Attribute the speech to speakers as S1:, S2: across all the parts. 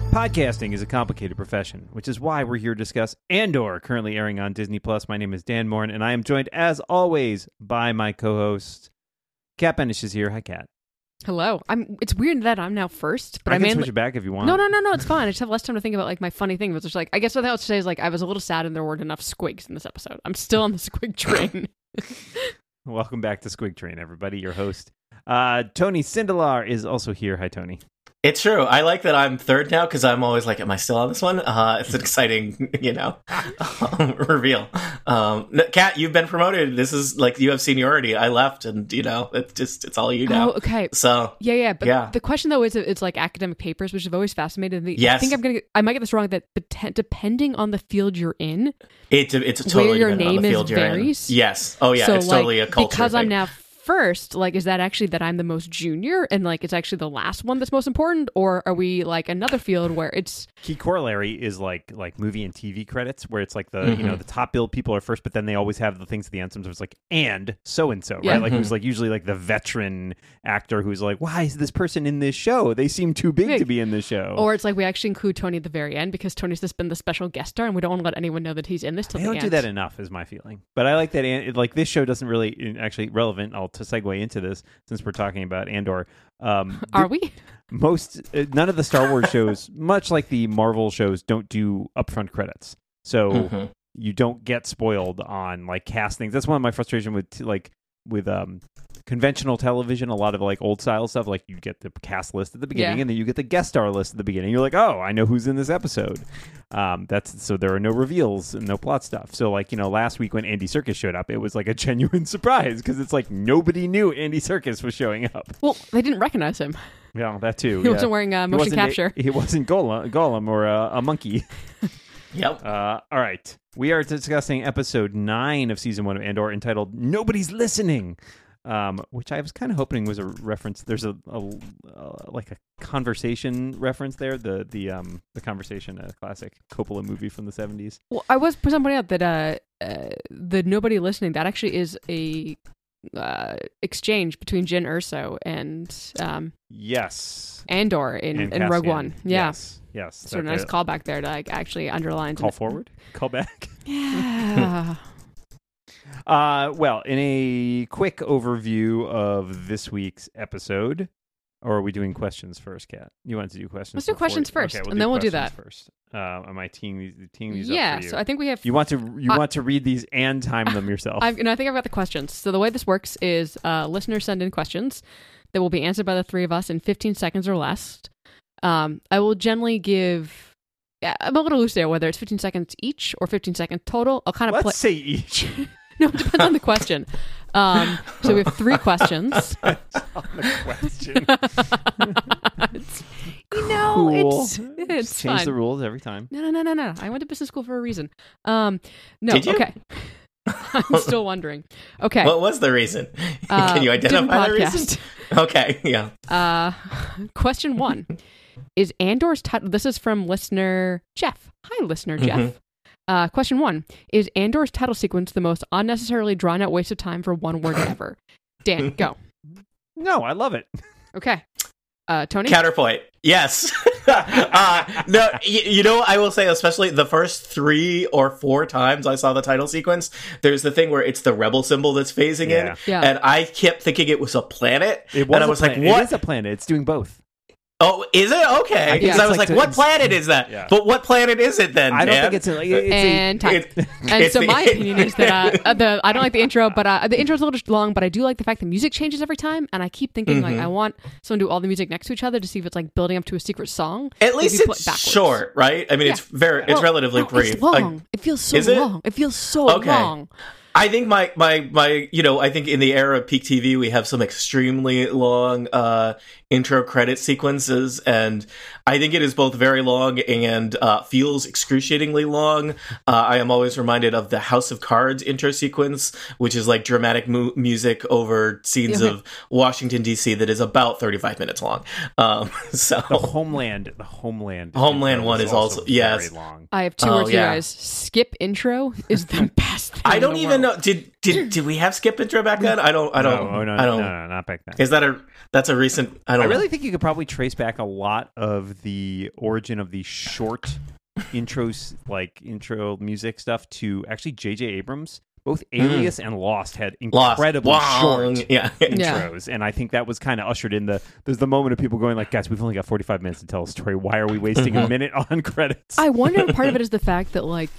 S1: Podcasting is a complicated profession, which is why we're here to discuss Andor, currently airing on Disney+. My name is Dan Morin, and I am joined, as always, by my co-host, Kat Benish is here. Hi, Kat.
S2: Hello. It's weird that I'm now first, but
S1: I can switch it back if you want.
S2: No, it's fine. I just have less time to think about like my funny thing. But just like, I guess what I would say is like, I was a little sad and there weren't enough squigs in this episode. I'm still on the squig train.
S1: Welcome back to Squig Train, everybody. Your host, Tony Sindelar, is also here. Hi, Tony.
S3: It's true. I like that I'm third now because I'm always like, am I still on this one? It's an exciting, reveal. Kat, you've been promoted. This is like, you have seniority. I left and, it's all you now.
S2: Oh, okay.
S3: So,
S2: yeah. But the question though is, it's like academic papers, which have always fascinated me.
S3: Yes.
S2: I think I might get this wrong, that depending on the field you're in,
S3: it's totally
S2: where your
S3: dependent on
S2: name
S3: the field
S2: is
S3: you're
S2: varies.
S3: in. Yes. Oh yeah.
S2: So,
S3: it's totally a culture
S2: because
S3: thing.
S2: I'm now first, like, is that actually that I'm the most junior and like it's actually the last one that's most important, or are we like another field where it's
S1: key corollary is like movie and TV credits where it's like the the top billed people are first, but then they always have the things at the end. Sometimes it's like and so right? Like who's like usually like the veteran actor who's like, why is this person in this show? They seem too big to be in this show.
S2: Or it's like we actually include Tony at the very end because Tony's just been the special guest star and we don't want to let anyone know that he's in this till
S1: they
S2: the
S1: don't
S2: end.
S1: do that enough is my feeling. But I like that like this show doesn't really actually relevant. To segue into this since we're talking about Andor.
S2: Are we?
S1: None of the Star Wars shows, much like the Marvel shows, don't do upfront credits. So you don't get spoiled on like castings. That's one of my frustration with conventional television. A lot of like old style stuff, like you get the cast list at the beginning and then you get the guest star list at the beginning. You're like, oh, I know who's in this episode. So there are no reveals and no plot stuff. So like, last week when Andy Serkis showed up, it was like a genuine surprise because it's like nobody knew Andy Serkis was showing up.
S2: Well, they didn't recognize him.
S1: Yeah, that too.
S2: He wasn't wearing motion capture.
S1: He wasn't Gollum or a monkey.
S3: Yep.
S1: All right. We are discussing episode 9 of season 1 of Andor entitled Nobody's Listening, which I was kind of hoping was a reference. There's a conversation reference there. The Conversation, a classic Coppola movie from the 70s.
S2: Well, I was pointing out that the Nobody Listening, that actually is a exchange between Jyn Erso and
S1: yes,
S2: Andor in Rogue One. Yeah.
S1: Yes.
S2: Sort of nice callback there to like actually underline.
S1: Call forward? Call back?
S2: Yeah.
S1: Well, in a quick overview of this week's episode, or are we doing questions first, Kat? You want to do questions?
S2: Let's do questions first,
S1: okay,
S2: and then we'll do that
S1: first. Am I teeing these up for you?
S2: Yeah, so I think we have.
S1: You want to read these and time them yourself.
S2: I think I've got the questions. So the way this works is listeners send in questions that will be answered by the three of us in 15 seconds or less. I will generally give. Yeah, I'm a little loose there, whether it's 15 seconds each or 15 seconds total. I'll kind of
S1: Let's say each.
S2: No, it depends on the question. So we have 3 questions.
S1: Depends on the question.
S2: Cool. It's
S1: change
S2: fine.
S1: the rules every time.
S2: No. I went to business school for a reason. No,
S3: Did you?
S2: Okay. I'm still wondering. Okay.
S3: What was the reason? Can you identify the reason? Okay, yeah.
S2: Question 1. Is Andor's title... This is from listener Jeff. Hi, listener Jeff. Question 1. Is Andor's title sequence the most unnecessarily drawn-out waste of time for one word ever? Dan, go.
S1: No, I love it.
S2: Okay. Tony?
S3: Counterpoint. Yes. No, I will say, especially the first 3 or 4 times I saw the title sequence, there's the thing where it's the rebel symbol that's phasing in.
S2: Yeah.
S3: And I kept thinking it was a planet.
S1: And I
S3: was like, what?
S1: It is a planet. It's doing both.
S3: Oh, is it? Okay. Because I was like, what planet is that?
S1: Yeah.
S3: But what planet is it then,
S1: I don't
S3: Dan?
S1: think it's
S2: and so my opinion is that I don't like the intro, but the intro's a little long, but I do like the fact the music changes every time, and I keep thinking like I want someone to do all the music next to each other to see if it's like building up to a secret song.
S3: At least it's short, right? I mean, it's relatively brief.
S2: It's long. It feels so long. It feels so long.
S3: I think my I think in the era of peak TV, we have some extremely long intro credit sequences, and I think it is both very long and feels excruciatingly long. I am always reminded of the House of Cards intro sequence, which is like dramatic music over scenes of Washington D.C. that is about 35 minutes long. So
S1: the Homeland
S3: one is also
S1: very long.
S2: I have 2 words, you guys. Skip intro is the best thing
S3: I don't
S2: in the
S3: even
S2: world.
S3: know. Did we have skip intro back then? I don't.
S1: No, not back then.
S3: Is that's a recent? I
S1: really think you could probably trace back a lot of the origin of the short intros, like intro music stuff, to actually J.J. Abrams. Both Alias and Lost had incredibly short intros, and I think that was kind of ushered in there's the moment of people going like, guys, we've only got 45 minutes to tell a story. Why are we wasting a minute on credits?
S2: I wonder if part of it is the fact that like,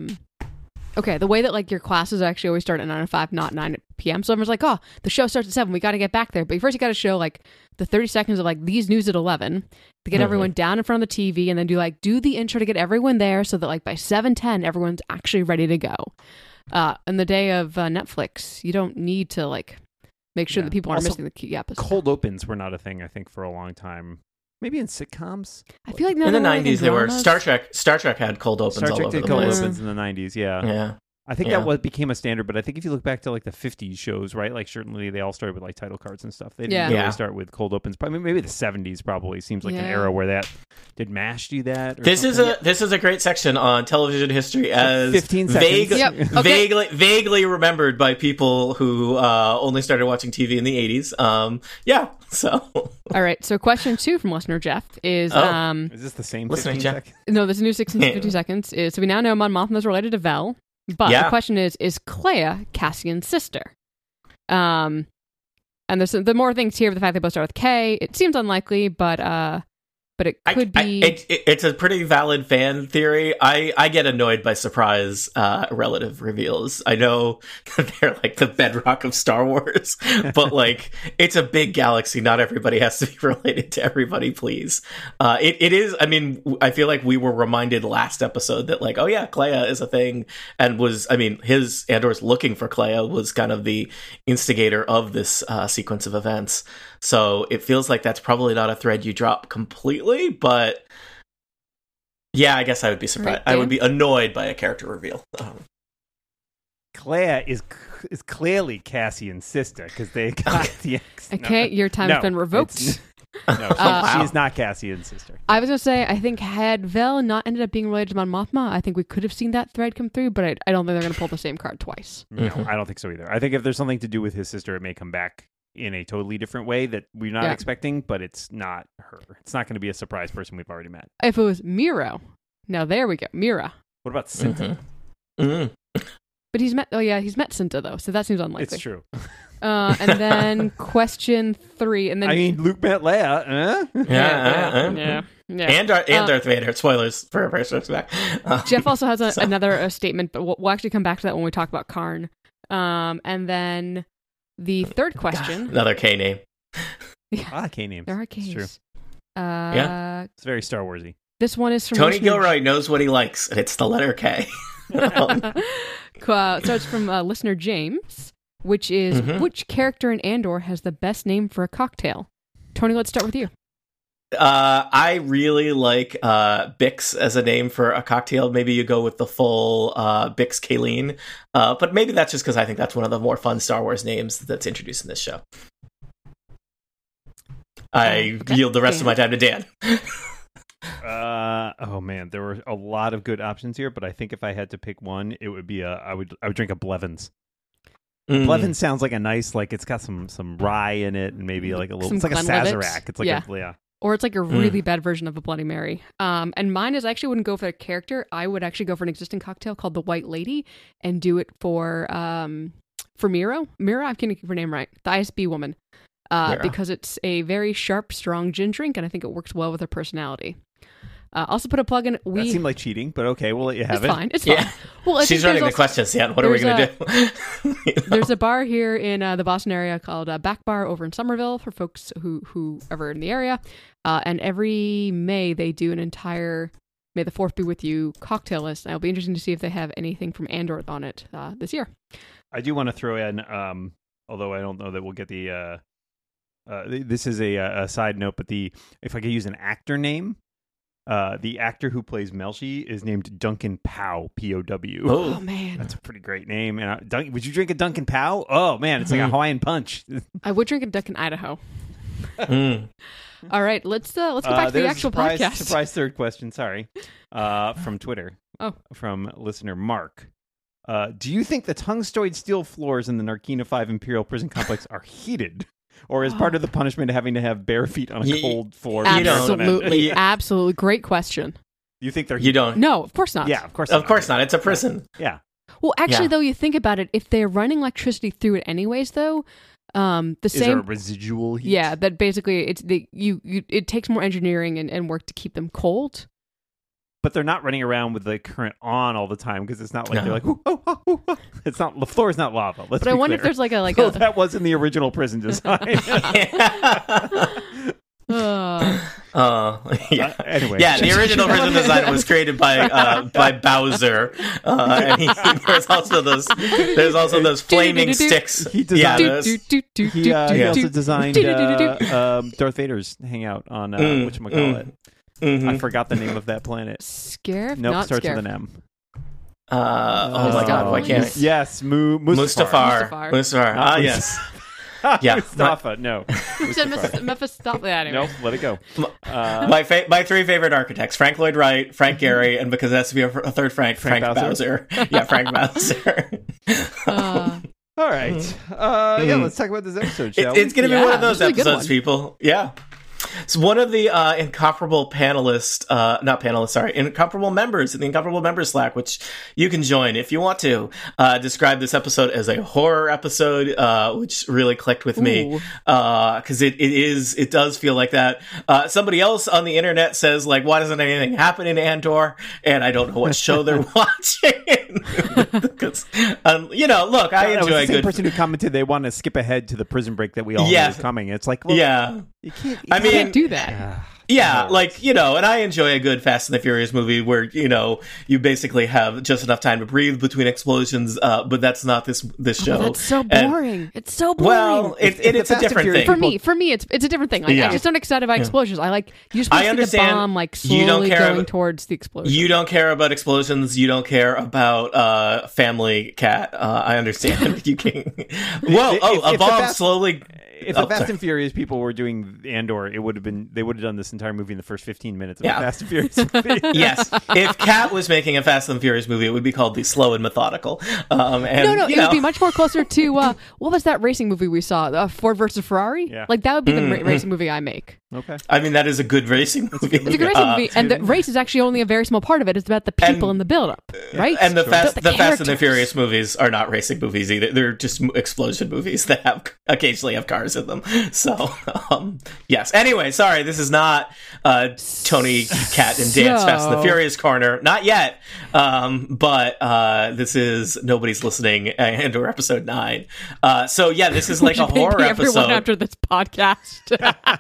S2: the way that like your classes actually always start at 9 to 5, not 9 p.m. So everyone's like, oh, the show starts at 7. We got to get back there. But first you got to show like the 30 seconds of like these news at 11 to get everyone down in front of the TV, and then do the intro to get everyone there so that like by 7:10 everyone's actually ready to go. In the day of Netflix, you don't need to like make sure that people aren't missing the key episodes.
S1: Cold opens were not a thing, I think, for a long time. Maybe in sitcoms.
S2: I feel like
S3: in the 90s they were. Star Trek had cold opens.
S1: Star Trek
S3: all over
S1: did
S3: the
S1: cold
S3: place.
S1: opens in the 90s. Yeah.
S3: Yeah.
S1: I think that became a standard, but I think if you look back to like the 50s shows, right? Like certainly they all started with like title cards and stuff. They didn't really start with cold opens. Probably maybe the 70s probably seems like an era where that did MASH do that? Or
S3: this is a great section on television history as
S1: 15 seconds.
S3: vaguely remembered by people who only started watching TV in the 80s. So
S2: all right. So question 2 from listener Jeff is
S1: is this the same 15 seconds?
S2: No, this new 15 seconds is so we now know Mon Mothma is related to Vel. But the question is Clea Cassian's sister? And there's the more things here, the fact they both start with K. It seems unlikely, but it could be.
S3: It's a pretty valid fan theory. I get annoyed by surprise relative reveals. I know they're like the bedrock of Star Wars, but like it's a big galaxy. Not everybody has to be related to everybody. Please, it is. I mean, I feel like we were reminded last episode that like, oh yeah, Clea is a thing, and Andor's looking for Clea was kind of the instigator of this sequence of events. So it feels like that's probably not a thread you drop completely, but yeah, I guess I would be surprised.
S2: Right,
S3: I would be annoyed by a character reveal.
S1: Clea is clearly Cassian's sister because they got the X.
S2: Okay, your time has been revoked.
S1: She is not Cassian's sister.
S2: I was going to say, I think had Vel not ended up being related to Mon Mothma, I think we could have seen that thread come through, but I don't think they're going to pull the same card twice.
S1: No, I don't think so either. I think if there's something to do with his sister, it may come back in a totally different way that we're not expecting, but it's not her. It's not going to be a surprise person we've already met.
S2: If it was Miro, now there we go, Mira.
S1: What about Cinta?
S2: But he's met Cinta though, so that seems unlikely.
S1: It's true.
S2: And then question 3, and then
S1: I mean, Luke met Leia.
S2: Yeah.
S3: And Darth Vader. Spoilers for First Back.
S2: Jeff also has another statement, but we'll actually come back to that when we talk about Karn. And then the third question.
S3: Another K name.
S1: K names.
S2: There are Ks.
S1: It's true. It's very Star Warsy.
S2: This one is from
S3: Tony Gilroy knows what he likes, and it's the letter K.
S2: So it's from listener James, which is which character in Andor has the best name for a cocktail? Tony, let's start with you.
S3: I really like Bix as a name for a cocktail. Maybe you go with the full Bix Kayleen. But maybe that's just because I think that's one of the more fun Star Wars names that's introduced in this show. I yield the rest of my time to Dan.
S1: Oh man, there were a lot of good options here, but I think if I had to pick one, it would be I would drink a Blevins. Blevins sounds like a nice, like it's got some rye in it and maybe like a little. It's like a Sazerac. It's like
S2: or it's like a really bad version of a Bloody Mary. And mine is I actually wouldn't go for a character. I would actually go for an existing cocktail called the White Lady and do it for Mira. Mira, I can't keep her name right. The ISB woman. Because it's a very sharp, strong gin drink, and I think it works well with her personality. Also put a plug in.
S1: That seemed like cheating, but okay, we'll let you have it.
S2: It's fine. Well,
S3: she's running the questions. Yeah, what are we going to do?
S2: There's a bar here in the Boston area called Back Bar over in Somerville for folks who ever in the area. And every May they do an entire May the 4th be with you cocktail list. And it'll be interesting to see if they have anything from Andor on it this year.
S1: I do want to throw in, although I don't know that we'll get the. This is a side note, but if I could use an actor name. The actor who plays Melshi is named Duncan Pow, P-O-W.
S2: Oh, man.
S1: That's a pretty great name. And would you drink a Duncan Pow? Oh, man, it's like a Hawaiian punch.
S2: I would drink a Duncan Idaho. All right, let's go back to the actual podcast.
S1: Surprise third question, sorry. From Twitter. From listener Mark. Do you think the tungstoid steel floors in the Narkina 5 Imperial Prison Complex are heated? Or is part of the punishment having to have bare feet on a cold floor?
S2: Absolutely. Absolutely. Great question.
S1: You think they're
S3: You don't.
S2: No, of course not.
S1: Yeah, of course.
S3: Of course not. It's a prison.
S1: Yeah.
S2: Well, actually,
S3: Yeah.
S2: though, you think about it, if they're running electricity through it anyways, though, the
S1: Is there a
S2: same.
S1: residual heat?
S2: Yeah, that basically it takes more engineering and work to keep them cold.
S1: But they're not running around with the current on all the time because it's not like
S3: No.
S1: they're like, "Ooh, oh, oh, oh, oh." It's not, the floor is not lava. Let's
S2: But I
S1: be
S2: wonder if
S1: clear.
S2: there's like a
S1: Well, that was in the original prison design.
S3: Yeah.
S1: Anyway.
S3: Yeah, the original prison design was created by Bowser, and there's also those flaming sticks.
S1: He designed-
S3: Yeah, those-
S1: He also designed
S2: do.
S1: Darth Vader's hangout on whatchamacallit.
S3: mhm.
S1: I forgot the name of that planet.
S2: Scarif?
S1: Nope,
S2: Not
S1: starts
S2: Scarif.
S1: with an M.
S3: Oh my God, why can't I?
S1: Yes,
S3: Mustafar. Ah,
S1: Not
S3: yes. Yeah,
S1: Mustafa. No.
S2: Who said
S1: Mustafar.
S2: Mephistopheles? Anyway.
S1: Nope, let it go.
S3: My three favorite architects: Frank Lloyd Wright, Frank Gehry, and because it has to be a third Frank
S1: Bowser?
S3: Bowser. Yeah, Frank Bowser.
S2: Uh,
S1: All right. Yeah, let's talk about this episode, shall we?
S3: It's going to be one of those
S2: this is a good
S3: episodes,
S2: one.
S3: people. Yeah. It's one of the incomparable incomparable members in the Incomparable Members Slack, which you can join if you want to. Describe this episode as a horror episode, which really clicked with me because it does feel like that. Somebody else on the internet says, like, why doesn't anything happen in Andor? And I don't know what show they're watching. Because, look, I
S1: That was
S3: enjoy
S1: the
S3: a
S1: same
S3: good.
S1: person who commented they want to skip ahead to the prison break that we all knew was coming. It's like, well,
S3: Yeah.
S1: you can't.
S3: I mean,
S2: can't do that.
S3: Yeah, like, and I enjoy a good Fast and the Furious movie where, you basically have just enough time to breathe between explosions, but that's not this show.
S2: That's so
S3: And-
S2: boring. It's so boring.
S3: well, it's
S1: the
S3: a
S1: Fast and
S3: different
S1: Furious
S3: thing.
S2: for me, it's a different thing. Like,
S3: Yeah.
S2: I just don't excited by explosions. I like you just want
S3: I
S2: to see the
S3: understand
S2: bomb like
S3: you don't
S2: slowly
S3: care
S2: going
S3: about-
S2: towards the explosion.
S3: You don't care about explosions. You don't care about Family Cat. I understand. You can. Whoa!
S1: If
S3: A
S1: the
S3: bomb
S1: Fast-
S3: slowly.
S1: If the
S3: Oh,
S1: Fast
S3: sorry.
S1: and Furious people were doing Andor, they would have done this entire movie in the first 15 minutes of
S3: Yeah.
S1: the Fast and Furious movie.
S3: Yes, if Cat was making a Fast and Furious movie, it would be called The Slow and Methodical. And,
S2: No, it would be much more closer to what was that racing movie we saw? Ford versus Ferrari.
S1: Yeah.
S2: Like that would be the racing movie I make.
S1: Okay.
S3: I mean, that is a good racing movie.
S2: It's a good racing movie, and the race is actually only a very small part of it. It's about the people
S3: And-
S2: in the build-up, right?
S3: And the Fast
S2: The
S3: and the
S2: characters.
S3: Furious movies are not racing movies either. They're just explosion movies that occasionally have cars in them. So, yes. Anyway, sorry, this is not Tony, Cat, and Dan's Fast and the Furious corner. Not yet. But this is Nobody's Listening Andor episode 9. So yeah, this is like a horror
S2: Maybe everyone
S3: episode.
S2: after this podcast.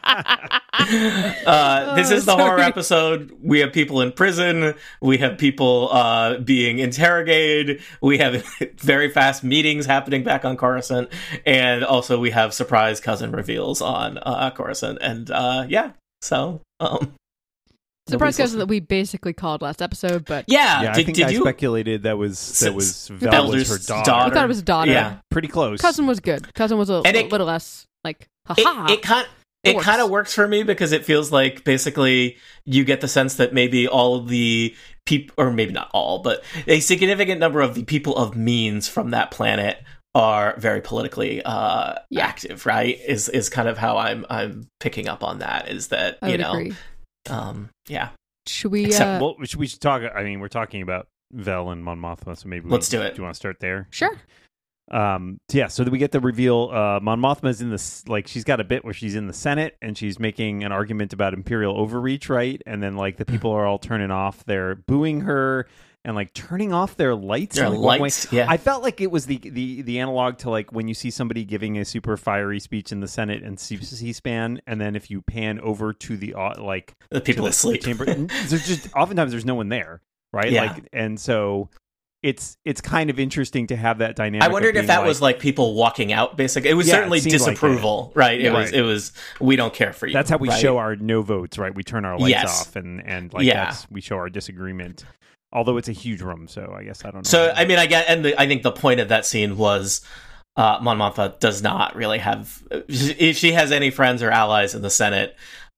S3: This is the horror
S2: sorry.
S3: episode. We have people in prison. We have people being interrogated. We have very fast meetings happening back on Coruscant. And also we have surprise cousin reveals on Coruscant. And so...
S2: Surprise cousin that we basically called last episode, but
S1: Yeah, I
S3: did,
S1: think
S3: did
S1: I
S3: you...
S1: speculated that was Val was
S3: Elder's
S1: her daughter.
S3: daughter.
S2: I thought it was a daughter.
S3: Yeah.
S1: Pretty close.
S2: Cousin was good. Cousin was a
S3: And it-
S2: little less like, haha.
S3: It
S2: works.
S3: kind of works for me because it feels like basically you get the sense that maybe all of the people, or maybe not all, but a significant number of the people of means from that planet are very politically active, right? Is kind of how I'm picking up on that. Is that
S2: I would agree.
S3: Yeah.
S2: Should we?
S3: Except-
S1: Well, we should talk. I mean, we're talking about Vel and Mon Mothma, so maybe
S3: Let's do it.
S1: Do you want to start there?
S2: Sure.
S1: So that we get the reveal. Mon Mothma's in this, like, she's got a bit where she's in the Senate and she's making an argument about Imperial overreach, right? And then like the people are all turning off, they're booing her and like turning off their lights.
S3: Their
S1: in, like, one
S3: lights,
S1: way.
S3: yeah.
S1: I felt like it was the analog to like when you see somebody giving a super fiery speech in the Senate and C-SPAN, and then if you pan over to the like
S3: The people
S1: to,
S3: that sleep.
S1: the chamber, there's just oftentimes there's no one there, right?
S3: Yeah.
S1: Like, and so. It's kind of interesting to have that dynamic.
S3: I wondered
S1: of
S3: if that
S1: being
S3: was like people walking out. Basically, it was
S1: Yeah,
S3: certainly
S1: it seemed like
S3: disapproval, right?
S1: Yeah.
S3: It was. We don't care for you.
S1: That's how we
S3: right?
S1: show our no votes, right? We turn our lights
S3: Yes.
S1: off, and like
S3: Yeah.
S1: we show our disagreement. Although it's a huge room, so I guess I don't know.
S3: So I mean, I think the point of that scene was Mon Mothma does not really have. If she has any friends or allies in the Senate,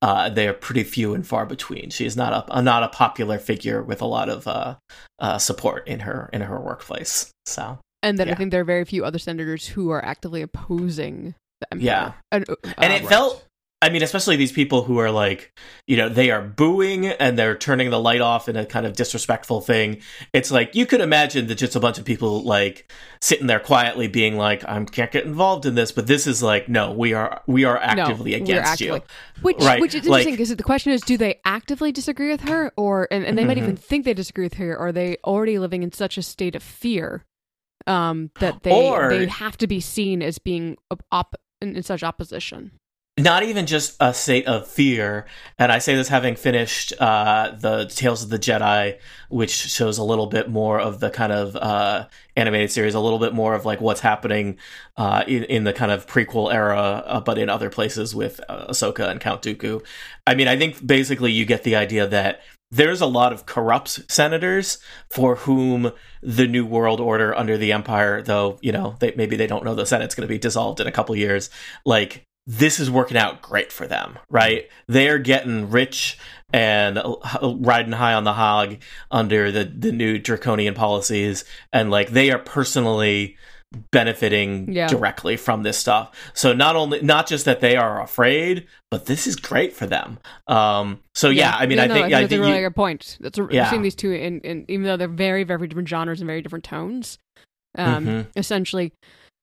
S3: they are pretty few and far between. She is not a popular figure with a lot of support in her workplace. So,
S2: and then I think there are very few other senators who are actively opposing the empire.
S3: Yeah, and it felt. I mean, especially these people who are like, they are booing and they're turning the light off in a kind of disrespectful thing. It's like, you could imagine that just a bunch of people like sitting there quietly being like, I can't get involved in this. But this is like, no, we are actively against you.
S2: Which is interesting because the question is, do they actively disagree with her, or and they might even think they disagree with her, or are they already living in such a state of fear that they have to be seen as being in such opposition?
S3: Not even just a state of fear, and I say this having finished the Tales of the Jedi, which shows a little bit more of the kind of animated series, a little bit more of like what's happening in the kind of prequel era, but in other places with Ahsoka and Count Dooku. I mean, I think basically you get the idea that there's a lot of corrupt senators for whom the New World Order under the Empire, though, maybe they don't know the Senate's going to be dissolved in a couple years, like, this is working out great for them, right? They're getting rich and riding high on the hog under the new draconian policies, and like they are personally benefiting directly from this stuff. So not just that they are afraid, but this is great for them. I mean, I think
S2: that's a really good point. We're seeing these two in even though they're very, very different genres and very different tones. Essentially,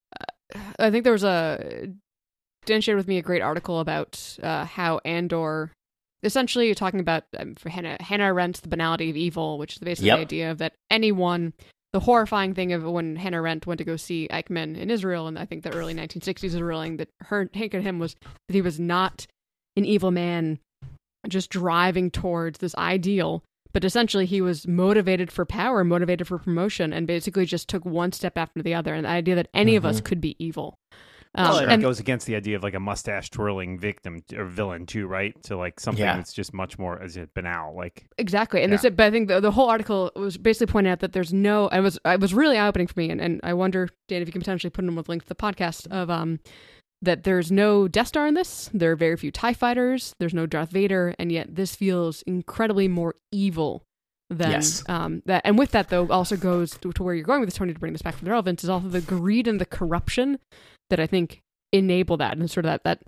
S2: I think there was Dan shared with me a great article about how Andor, essentially you're talking about for Hannah Arendt, the banality of evil, which is basically the idea of that anyone, the horrifying thing of when Hannah Arendt went to go see Eichmann in Israel, and I think the early 1960s is ruling that her take on him was that he was not an evil man just driving towards this ideal, but essentially he was motivated for power, motivated for promotion, and basically just took one step after the other, and the idea that any of us could be evil.
S1: It goes against the idea of like a mustache twirling victim or villain too, right? So like something that's just much more banal, like
S2: exactly. And but I think the whole article was basically pointing out that there's no. It was really eye opening for me, and I wonder, Dan, if you can potentially put in with links to the podcast of that there's no Death Star in this. There are very few TIE fighters. There's no Darth Vader, and yet this feels incredibly more evil than that. And with that, though, also goes to where you're going with this, Tony, to bring this back from the relevance, is also the greed and the corruption that I think enable that, and sort of that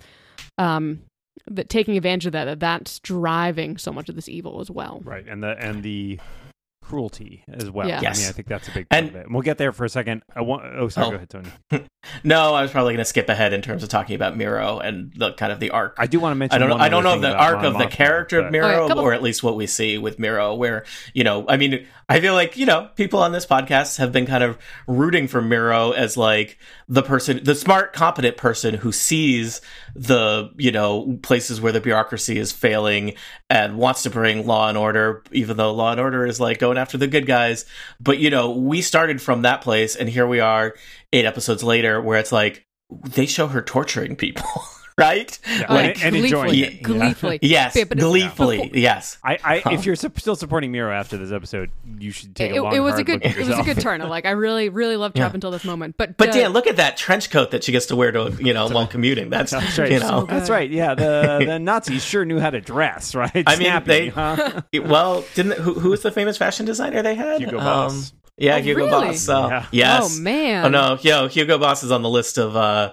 S2: taking advantage of that's driving so much of this evil as well.
S1: Right, and the cruelty as well.
S2: Yeah.
S1: Yes. I mean, I think that's a big part of it. And we'll get there for a second. Go ahead, Tony.
S3: No, I was probably going to skip ahead in terms of talking about Miro and the kind of the arc.
S1: I do want to mention.
S3: I don't know if the arc of the character of Miro, or at least what we see with Miro, where I mean, I feel like people on this podcast have been kind of rooting for Miro as like the smart, competent person who sees the places where the bureaucracy is failing and wants to bring law and order, even though law and order is like going after the good guys. But we started from that place, and here we are 8 episodes later, where it's like they show her torturing people. Right?
S1: Yeah. And enjoying it.
S2: Gleefully.
S3: Yes, gleefully. Yes.
S1: If you're still supporting Miro after this episode, you should take a long,
S2: it was
S1: hard look at yourself.
S2: It was a good turn. Like, I really, really loved her up until this moment. But
S3: Dan, look at that trench coat that she gets to wear to, while commuting. That's
S1: right. That's right. Yeah, the Nazis sure knew how to dress, right?
S3: I mean, well, who was the famous fashion designer they had?
S1: Hugo Boss.
S3: Yeah, Hugo
S2: really?
S3: Boss. So, yes.
S2: Oh, man.
S3: Oh, no. Hugo Boss is on the list of,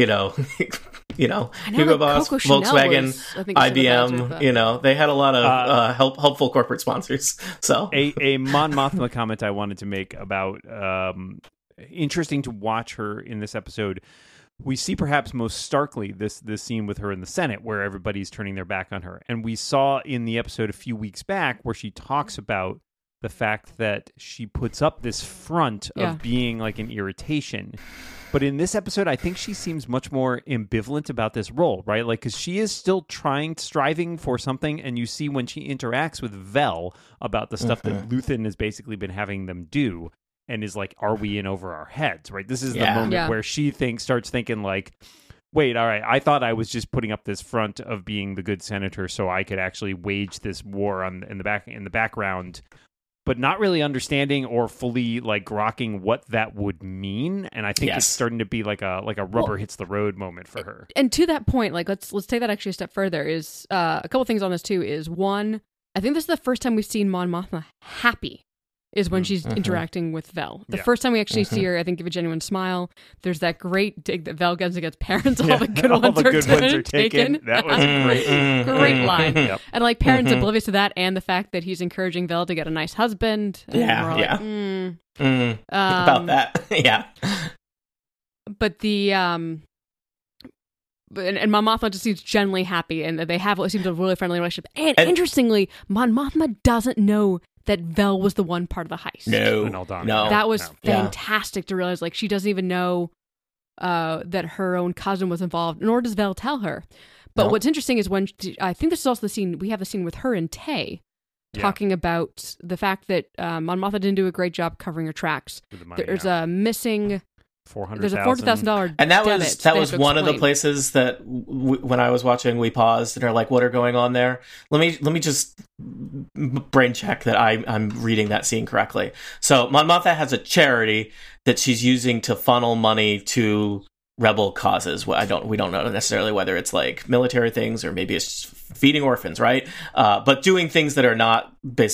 S3: Hugo Boss, Volkswagen, IBM, they had a lot of helpful corporate sponsors. So
S1: a Mon Mothma comment I wanted to make about interesting to watch her in this episode. We see perhaps most starkly this scene with her in the Senate where everybody's turning their back on her. And we saw in the episode a few weeks back where she talks about the fact that she puts up this front of being like an irritation. But in this episode, I think she seems much more ambivalent about this role, right? Like, because she is still striving for something, and you see when she interacts with Vel about the stuff that Luthen has basically been having them do, and is like, are we in over our heads, right? This is the moment where she starts thinking like, wait, all right, I thought I was just putting up this front of being the good senator so I could actually wage this war in the background but not really understanding or fully like grokking what that would mean. And I think it's starting to be like a rubber hits the road moment for her.
S2: And to that point, like let's take that actually a step further. Is a couple things on this too. Is one, I think this is the first time we've seen Mon Mothma happy. Is when she's interacting with Vel. The first time we actually see her, I think, give a genuine smile. There's that great dig that Vel gives against parents. All the good ones are taken.
S1: That was a
S2: great line. Yep. And like parents oblivious to that, and the fact that he's encouraging Vel to get a nice husband.
S3: About that. Yeah.
S2: But the and Mon Mothma just seems genuinely happy, and they have what seems a really friendly relationship. And interestingly, Mon Mothma doesn't know that Vel was the one part of the heist.
S3: No.
S2: That was fantastic to realize. Like, she doesn't even know that her own cousin was involved, nor does Vel tell her. But what's interesting is when, I think this is also the scene, we have the scene with her and Tay talking about the fact that Mon Mothma didn't do a great job covering her tracks. There's a missing... There's a $400,000
S3: and that was one of the places that when I was watching we paused and are like, what are going on there? Let me just brain check that I'm reading that scene correctly. So Mon Mothma has a charity that she's using to funnel money to rebel causes. We don't know necessarily whether it's like military things or maybe it's feeding orphans, right? But doing things that are not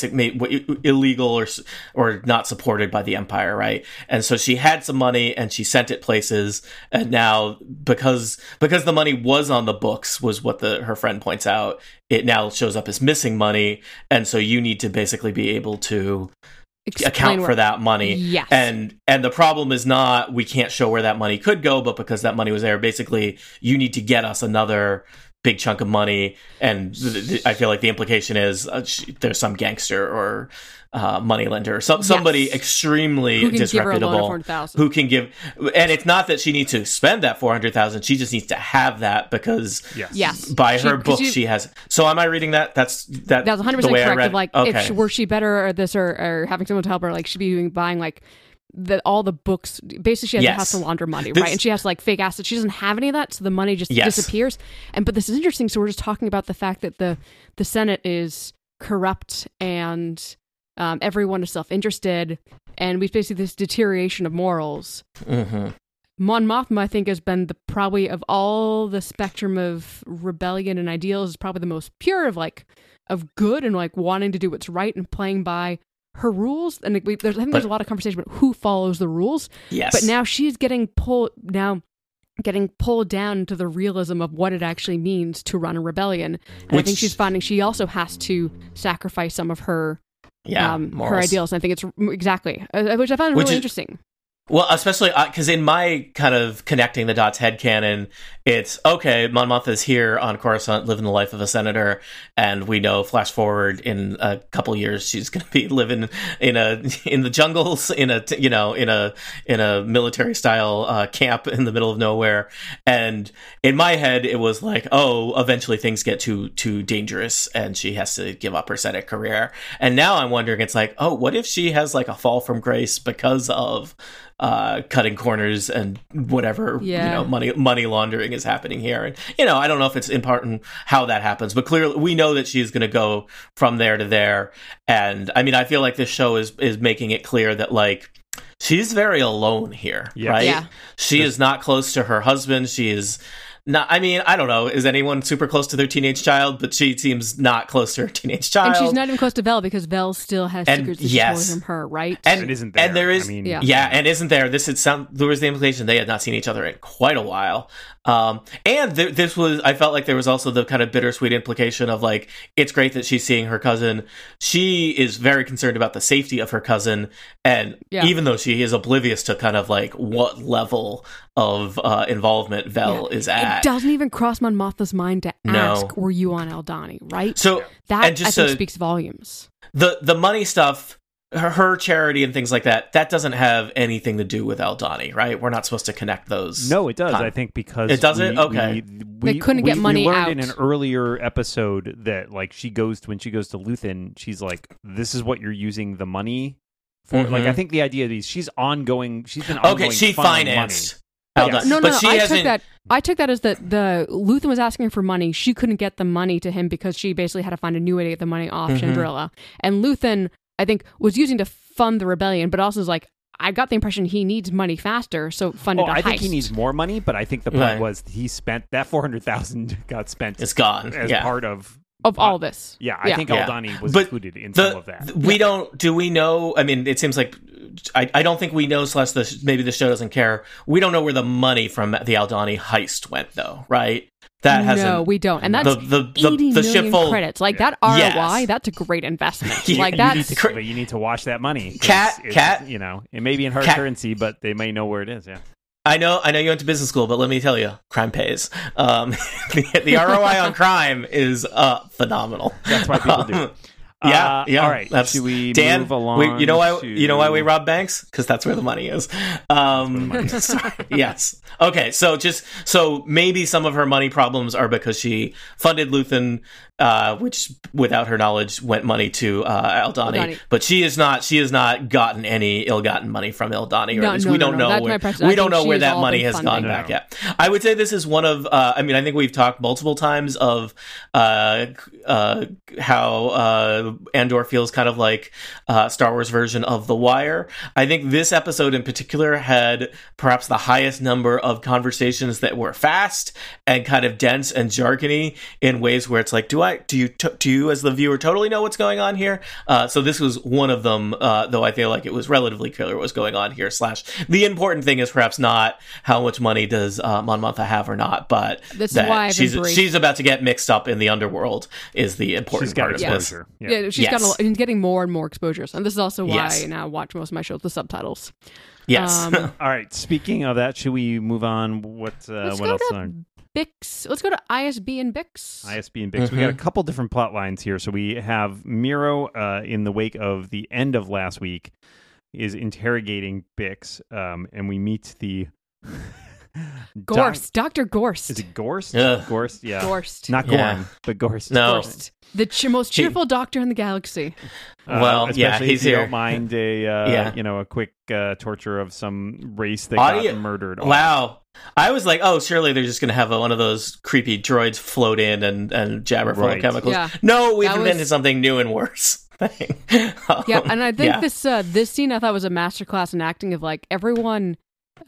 S3: illegal or not supported by the Empire, right? And so she had some money and she sent it places, and now because the money was on the books, was what her friend points out, it now shows up as missing money, and so you need to basically be able to account for that money.
S2: Yes.
S3: And the problem is not we can't show where that money could go, but because that money was there, basically you need to get us another big chunk of money. And I feel like the implication is there's some gangster or moneylender, somebody extremely disreputable who can give. And it's not that she needs to spend that $400,000; she just needs to have that because by her book she has. So am I reading that? That's 100%
S2: correct. Like, if were she better at this or having someone to help her, like she'd be buying like all the books. Basically, she has to launder money, right? And she has to like fake assets. She doesn't have any of that, so the money just disappears. But this is interesting. So we're just talking about the fact that the Senate is corrupt and everyone is self-interested, and we basically this deterioration of morals. Mon Mothma, I think, has been probably of all the spectrum of rebellion and ideals, is probably the most pure of good and like wanting to do what's right and playing by her rules. And there's a lot of conversation about who follows the rules.
S3: Yes.
S2: But now she's getting pulled down into the realism of what it actually means to run a rebellion. And I think she's finding she also has to sacrifice some of her her ideals. And I think it's exactly, which I found really interesting.
S3: Well, especially because in my kind of connecting the dots headcanon, it's okay, Mon Mothma is here on Coruscant living the life of a senator, and we know flash forward in a couple years she's going to be living in the jungles in a military style camp in the middle of nowhere. And in my head it was like, oh, eventually things get too dangerous and she has to give up her Senate career. And now I'm wondering, it's like, oh, what if she has like a fall from grace because of cutting corners and whatever money laundering is happening here. And I don't know if it's important how that happens, but clearly we know that she's going to go from there to there. And I mean, I feel like this show is making it clear that like she's very alone here, right?
S2: Yeah.
S3: She is not close to her husband. She is not, I mean, I don't know, is anyone super close to their teenage child? But she seems not close to her teenage child.
S2: And she's not even close to Vel because Vel still has secrets that she from her, right?
S3: And
S1: isn't there.
S3: And there is,
S1: I mean,
S3: and isn't there, there was the implication they had not seen each other in quite a while. And this was, I felt like there was also the kind of bittersweet implication of like, it's great that she's seeing her cousin. She is very concerned about the safety of her cousin. And even though she is oblivious to kind of like what level of involvement Vel is at.
S2: It doesn't even cross Mon Mothma's mind to ask, were you on Aldhani, right?
S3: So
S2: that, I think, speaks volumes.
S3: The money stuff, her charity and things like that doesn't have anything to do with Aldhani, right? We're not supposed to connect those.
S1: No, it does. I think because
S3: it doesn't. Okay,
S2: they couldn't get money
S1: we learned
S2: out
S1: in an earlier episode that like when she goes to Luthen, she's like, "This is what you're using the money for." Like, I think the idea is she's ongoing. She's been ongoing.
S3: Okay, she financed.
S2: Yes. No. I took that as the Luthen was asking her for money. She couldn't get the money to him because she basically had to find a new way to get the money off Chandrila. And Luthen I think was using to fund the rebellion, but also is like, I got the impression he needs money faster, so funded a heist.
S1: I think he needs more money, but I think the point was he spent that $400,000 got spent.
S3: It's gone
S1: as part of
S2: all this.
S1: Yeah, I think Aldhani was included in some of that.
S3: Do we know? I mean, it seems like I don't think we know. / maybe the show doesn't care. We don't know where the money from the Aldhani heist went, though, right? That hasn't.
S2: No, we don't, and that's the 80 million credits. Like that ROI,
S3: Yes.
S2: that's a great investment.
S3: Yeah,
S2: like that's
S1: you need to watch that money.
S3: Cat,
S1: it may be in hard currency, but they may know where it is. Yeah.
S3: I know you went to business school, but let me tell you, crime pays. The ROI on crime is phenomenal.
S1: That's why people do it.
S3: Yeah.
S1: All right. Should we move along?
S3: You know why we rob banks? Because that's where the money is. Yes. Okay. So maybe some of her money problems are because she funded Luthen, which without her knowledge went money to Aldhani. But she has not gotten any ill-gotten money from Aldhani, or at least we don't know where that money has gone back yet. I would say this is one of. I mean, I think we've talked multiple times of how Andor feels kind of like Star Wars version of The Wire. I think this episode in particular had perhaps the highest number of conversations that were fast and kind of dense and jargony in ways where it's like, do you as the viewer totally know what's going on here? So this was one of them, though I feel like it was relatively clear what was going on here. / the important thing is perhaps not how much money does Mon Mothma have or not, but she's about to get mixed up in the underworld is the important part of this.
S2: Yeah, she's getting more and more exposures, and this is also why I now watch most of my shows with subtitles.
S3: Yes.
S1: All right. Speaking of that, should we move on? What else?
S2: Bix. Let's go to ISB and Bix.
S1: ISB and Bix. We got a couple different plot lines here. So we have Miro in the wake of the end of last week is interrogating Bix, and we meet the
S2: Gorst. Dr. Gorst.
S1: Is it Gorst?
S3: Gorst,
S1: yeah.
S2: Gorst.
S1: Not Gorn, but Gorst.
S3: No.
S2: Gorst. The most cheerful doctor in the galaxy.
S1: Especially
S3: he's
S1: if you
S3: here.
S1: don't mind a quick torture of some race that got murdered.
S3: Wow. I was like, oh, surely they're just going to have one of those creepy droids float in and jabber full of chemicals. Yeah. No, we've invented something new and worse.
S2: Yeah, and I think this scene I thought was a masterclass in acting of like everyone,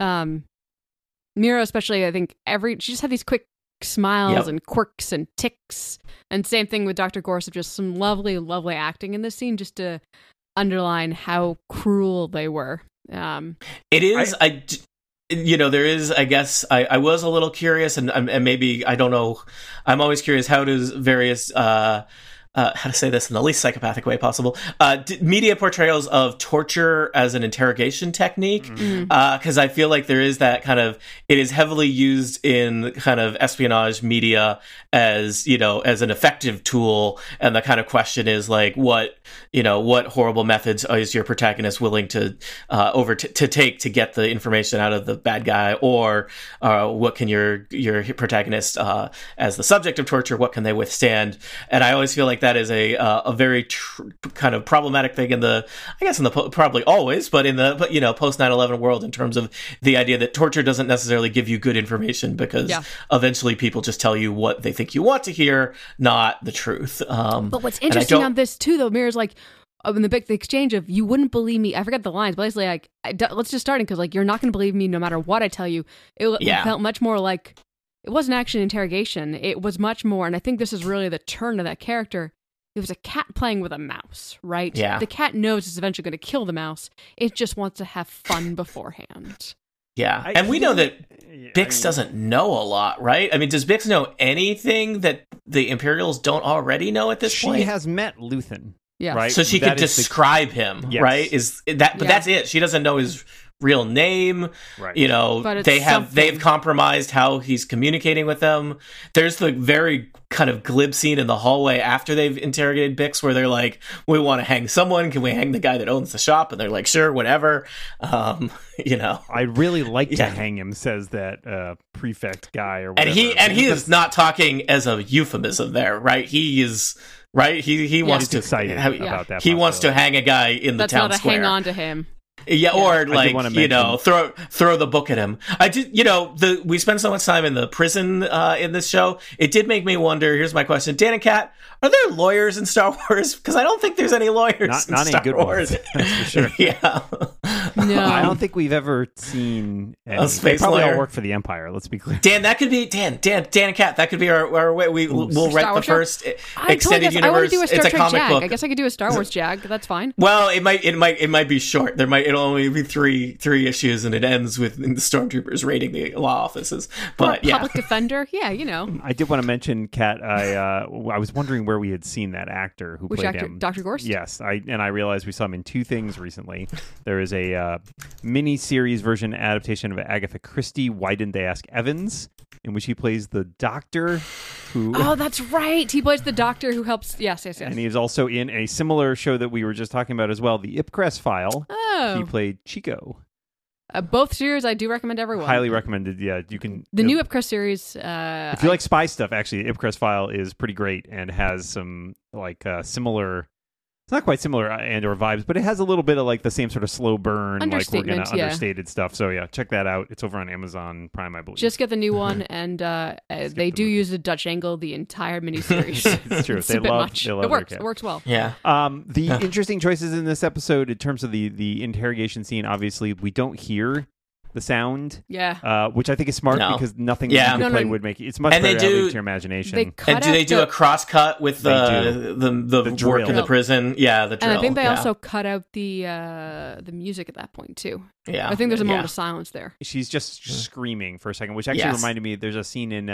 S2: Mira especially. I think she just had these quick smiles and quirks and ticks, and same thing with Dr. Gorst of just some lovely, lovely acting in this scene, just to underline how cruel they were.
S3: It is. There is, I guess, I was a little curious, and maybe, I don't know, I'm always curious, how does various, how to say this in the least psychopathic way possible, media portrayals of torture as an interrogation technique, because I feel like there is that kind of, it is heavily used in kind of espionage media as an effective tool, and the kind of question is like, what horrible methods is your protagonist willing to take to get the information out of the bad guy, or what can your protagonist, as the subject of torture, what can they withstand? And I always feel like that is a very kind of problematic thing probably always, but in the post 9/11 world, in terms of the idea that torture doesn't necessarily give you good information, because eventually people just tell you what they think you want to hear, not the truth.
S2: But what's interesting on this too, though, Mira's like, in the exchange of, you wouldn't believe me. I forget the lines, but basically like, let's just start because like, you're not going to believe me no matter what I tell you. It felt much more like, it wasn't actually an interrogation. It was much more, and I think this is really the turn of that character. It was a cat playing with a mouse, right?
S3: Yeah.
S2: The cat knows it's eventually going to kill the mouse. It just wants to have fun beforehand.
S3: Yeah. And we know that Bix doesn't know a lot, right? I mean, does Bix know anything that the Imperials don't already know at this point?
S1: She has met Luthen.
S2: Yeah.
S1: Right?
S3: So she could describe him, right? But that's it. She doesn't know his real name, right? But they've compromised how he's communicating with them. There's the very kind of glib scene in the hallway after they've interrogated Bix, where they're like, "We want to hang someone. Can we hang the guy that owns the shop?" And they're like, "Sure, whatever."
S1: I'd really like to hang him, says that prefect guy or whatever.
S3: And he is not talking as a euphemism there, right? He is. Right, he wants to
S1: excited about that.
S3: He wants to hang a guy in the town square.
S2: That's not a hang on to him.
S3: Yeah, or like
S1: mention...
S3: throw the book at him. I did, we spend so much time in the prison in this show. It did make me wonder. Here's my question, Dan and Kat: are there lawyers in Star Wars? Because I don't think there's any lawyers in Star Wars.
S1: That's for sure.
S3: Yeah.
S2: No,
S1: I don't think we've ever seen
S3: a space
S1: they probably
S3: lawyer.
S1: all work for the Empire. Let's be clear.
S3: Dan, that could be Dan and Kat. That could be our way. We'll write the first extended universe.
S2: I want to do a Star
S3: it's a
S2: Trek
S3: comic
S2: Jag.
S3: book.
S2: I guess I could do a Star Wars Jag. That's fine.
S3: Well, it might be short. It'll only be three issues, and it ends with the stormtroopers raiding the law offices. But
S2: or public defender, yeah.
S1: I did want to mention, Kat. I was wondering where we had seen that actor who
S2: Which
S1: played
S2: actor?
S1: him.
S2: Dr. Gorst?
S1: Yes, I realized we saw him in two things recently. There is a mini-series version adaptation of Agatha Christie, Why Didn't They Ask Evans, in which he plays the doctor who...
S2: Oh, that's right. He plays the doctor who helps... Yes.
S1: And he is also in a similar show that we were just talking about as well, The Ipcress File.
S2: Oh.
S1: He played Chico.
S2: Both series I do recommend everyone.
S1: Highly recommended. Yeah, you can...
S2: The new Ipcress series...
S1: if you like spy stuff, actually, Ipcress File is pretty great and has some similar... It's not quite similar or vibes, but it has a little bit of like the same sort of slow burn, like we're gonna understated stuff. So yeah, check that out. It's over on Amazon Prime, I believe.
S2: Just get the new one, and they do use a Dutch angle the entire miniseries.
S1: It's true.
S2: They love it works. It works well.
S3: Yeah.
S1: The interesting choices in this episode in terms of the interrogation scene. Obviously, we don't hear the sound, which I think is smart because nothing you play would make it. It's much better to leave to your imagination.
S3: And do they do a cross cut with the work in the prison? Yeah, the drill.
S2: And I think they also cut out the music at that point too.
S3: Yeah,
S2: I think there's a moment of silence there.
S1: She's just screaming for a second, which actually reminded me. There's a scene in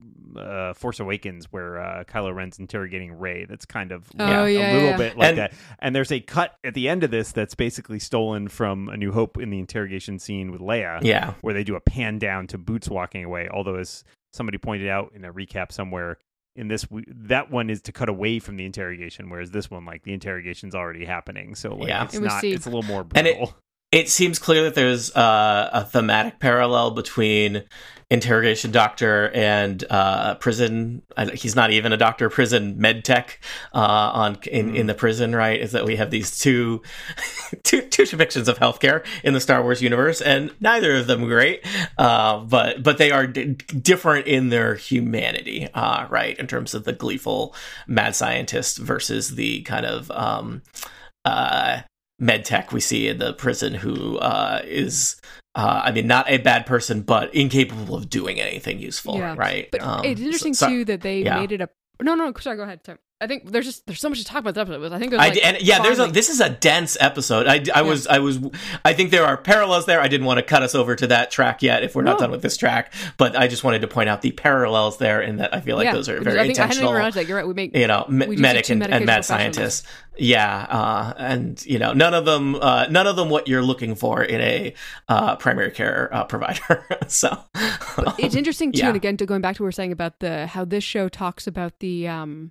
S1: Force Awakens where Kylo Ren's interrogating Rey. That's kind of a little bit like that. And there's a cut at the end of this that's basically stolen from A New Hope in the interrogation scene with Leia.
S3: Yeah,
S1: where they do a pan down to Boots walking away. Although, as somebody pointed out in a recap somewhere, in this that one is to cut away from the interrogation, whereas this one, like the interrogation's already happening. So it's a little more brutal.
S3: It seems clear that there's a thematic parallel between interrogation doctor and prison. He's not even a doctor. Prison med tech in the prison, right? Is that we have these two depictions of healthcare in the Star Wars universe, and neither of them are great. But they are different in their humanity, right? In terms of the gleeful mad scientist versus the kind of med tech we see in the prison who is not a bad person but incapable of doing anything useful, right?
S2: But it's interesting too that they made it a sorry, go ahead. Sorry. I think there's so much to talk about this episode. I think there's this is a dense episode. I think there are parallels there. I didn't want to cut us over to that track yet if we're not done with this track, but I just wanted to point out the parallels there in that I feel like those are very intentional. I hadn't even realized that. You're right. We make
S3: medic and mad scientists. Yeah, and none of them what you're looking for in a primary care provider. So
S2: but it's interesting too. And again, going back to what we were saying about how this show talks about the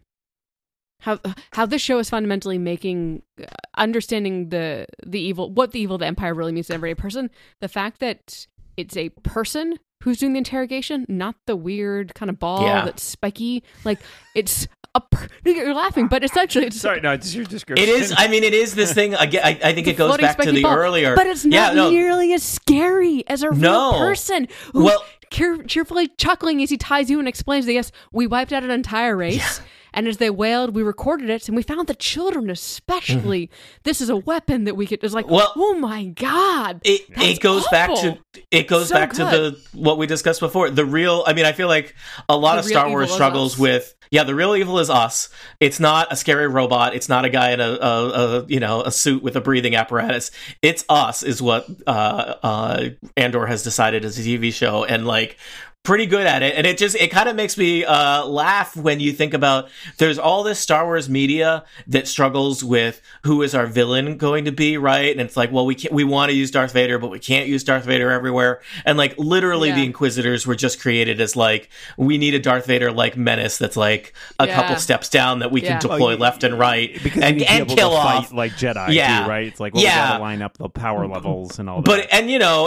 S2: how this show is fundamentally making understanding the evil, what the evil of the Empire really means to every person. The fact that it's a person who's doing the interrogation, not the weird kind of ball that's spiky. Like it's you're laughing, but essentially it's...
S1: Sorry, no, it's your description.
S3: It is. I mean, it is this thing. Again, I think it goes back to the earlier,
S2: but it's not nearly as scary as a real person who cheerfully chuckling as he ties you and explains that yes, we wiped out an entire race. Yeah. And as they wailed, we recorded it, and we found the children especially. This is a weapon that we could. It's like, oh my god!
S3: It goes back to what we discussed before. The real. I mean, I feel like a lot of Star Wars struggles with. Yeah, the real evil is us. It's not a scary robot. It's not a guy in a suit with a breathing apparatus. It's us. Is what Andor has decided as a TV show, and like. Pretty good at it, and it kind of makes me laugh when you think about there's all this Star Wars media that struggles with who is our villain going to be, right? And it's like, well, we want to use Darth Vader, but we can't use Darth Vader everywhere. And like literally, the Inquisitors were just created as like we need a Darth Vader like menace that's like a couple steps down that we can deploy left and right and kill off
S1: like Jedi, too, right? It's like we got to line up the power levels and all that.
S3: But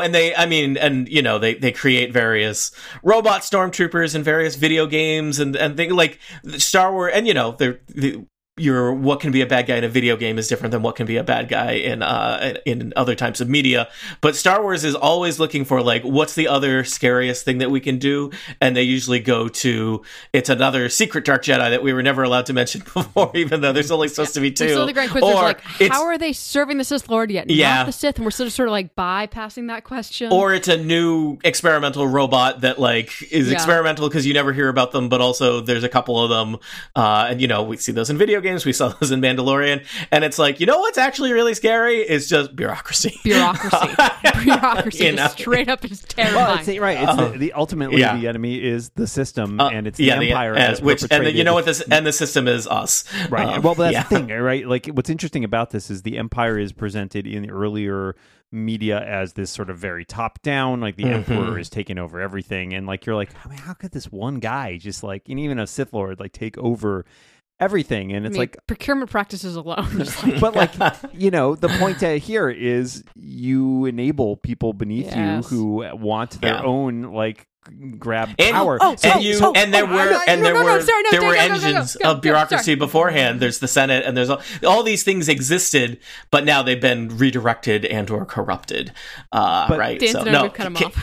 S3: they create various robot stormtroopers in various video games and things like Star Wars, and what can be a bad guy in a video game is different than what can be a bad guy in other types of media. But Star Wars is always looking for like, what's the other scariest thing that we can do? And they usually go to, it's another secret Dark Jedi that we were never allowed to mention before, even though there's only supposed to be 2.
S2: So the Grand Inquisitor's like, how are they serving the Sith Lord yet? Not the Sith, and we're sort of like bypassing that question.
S3: Or it's a new experimental robot that like is experimental because you never hear about them, but also there's a couple of them, and you know, we see those in video games, we saw those in Mandalorian, and it's like, you know what's actually really scary is just bureaucracy.
S2: Bureaucracy just straight up is terrifying.
S1: Well, right, it's the ultimately the enemy is the system, and it's the Empire as perpetrated.
S3: And you know what the system is us,
S1: right? Well, that's the thing, right? Like, what's interesting about this is the Empire is presented in the earlier media as this sort of very top down, like the Emperor is taking over everything, and like you're like, I mean, how could this one guy just like, and even a Sith Lord, like take over everything? And it's like
S2: procurement practices alone.
S1: But like, you know, the point here is you enable people beneath you who want their own like grab power. There were engines of bureaucracy beforehand. There's the Senate, and there's all these things existed, but now they've been redirected and or corrupted. Right?
S2: Dan and I would cut them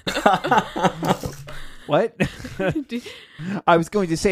S2: off.
S1: What? I was going to say,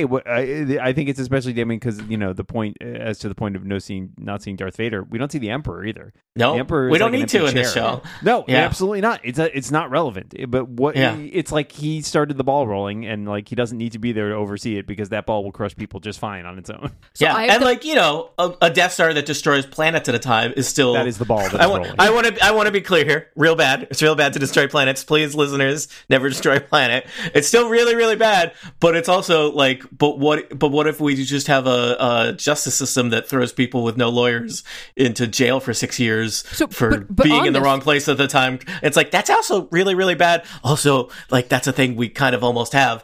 S1: I think it's especially damning because, you know, the point as to the point of not seeing Darth Vader, we don't see the Emperor either.
S3: No,
S1: the Emperor
S3: we don't need to in this show.
S1: No, absolutely not. It's not relevant. But it's like he started the ball rolling, and like he doesn't need to be there to oversee it because that ball will crush people just fine on its own.
S3: Like, you know, a Death Star that destroys planets at a time is still
S1: that is the ball. That's rolling.
S3: I want to be clear here. Real bad. It's real bad to destroy planets. Please, listeners, never destroy a planet. It's still really, really bad, but it's also like, but what if we just have a justice system that throws people with no lawyers into jail for 6 years for being in the wrong place at the time? It's like, that's also really, really bad. Also, like, that's a thing we kind of almost have,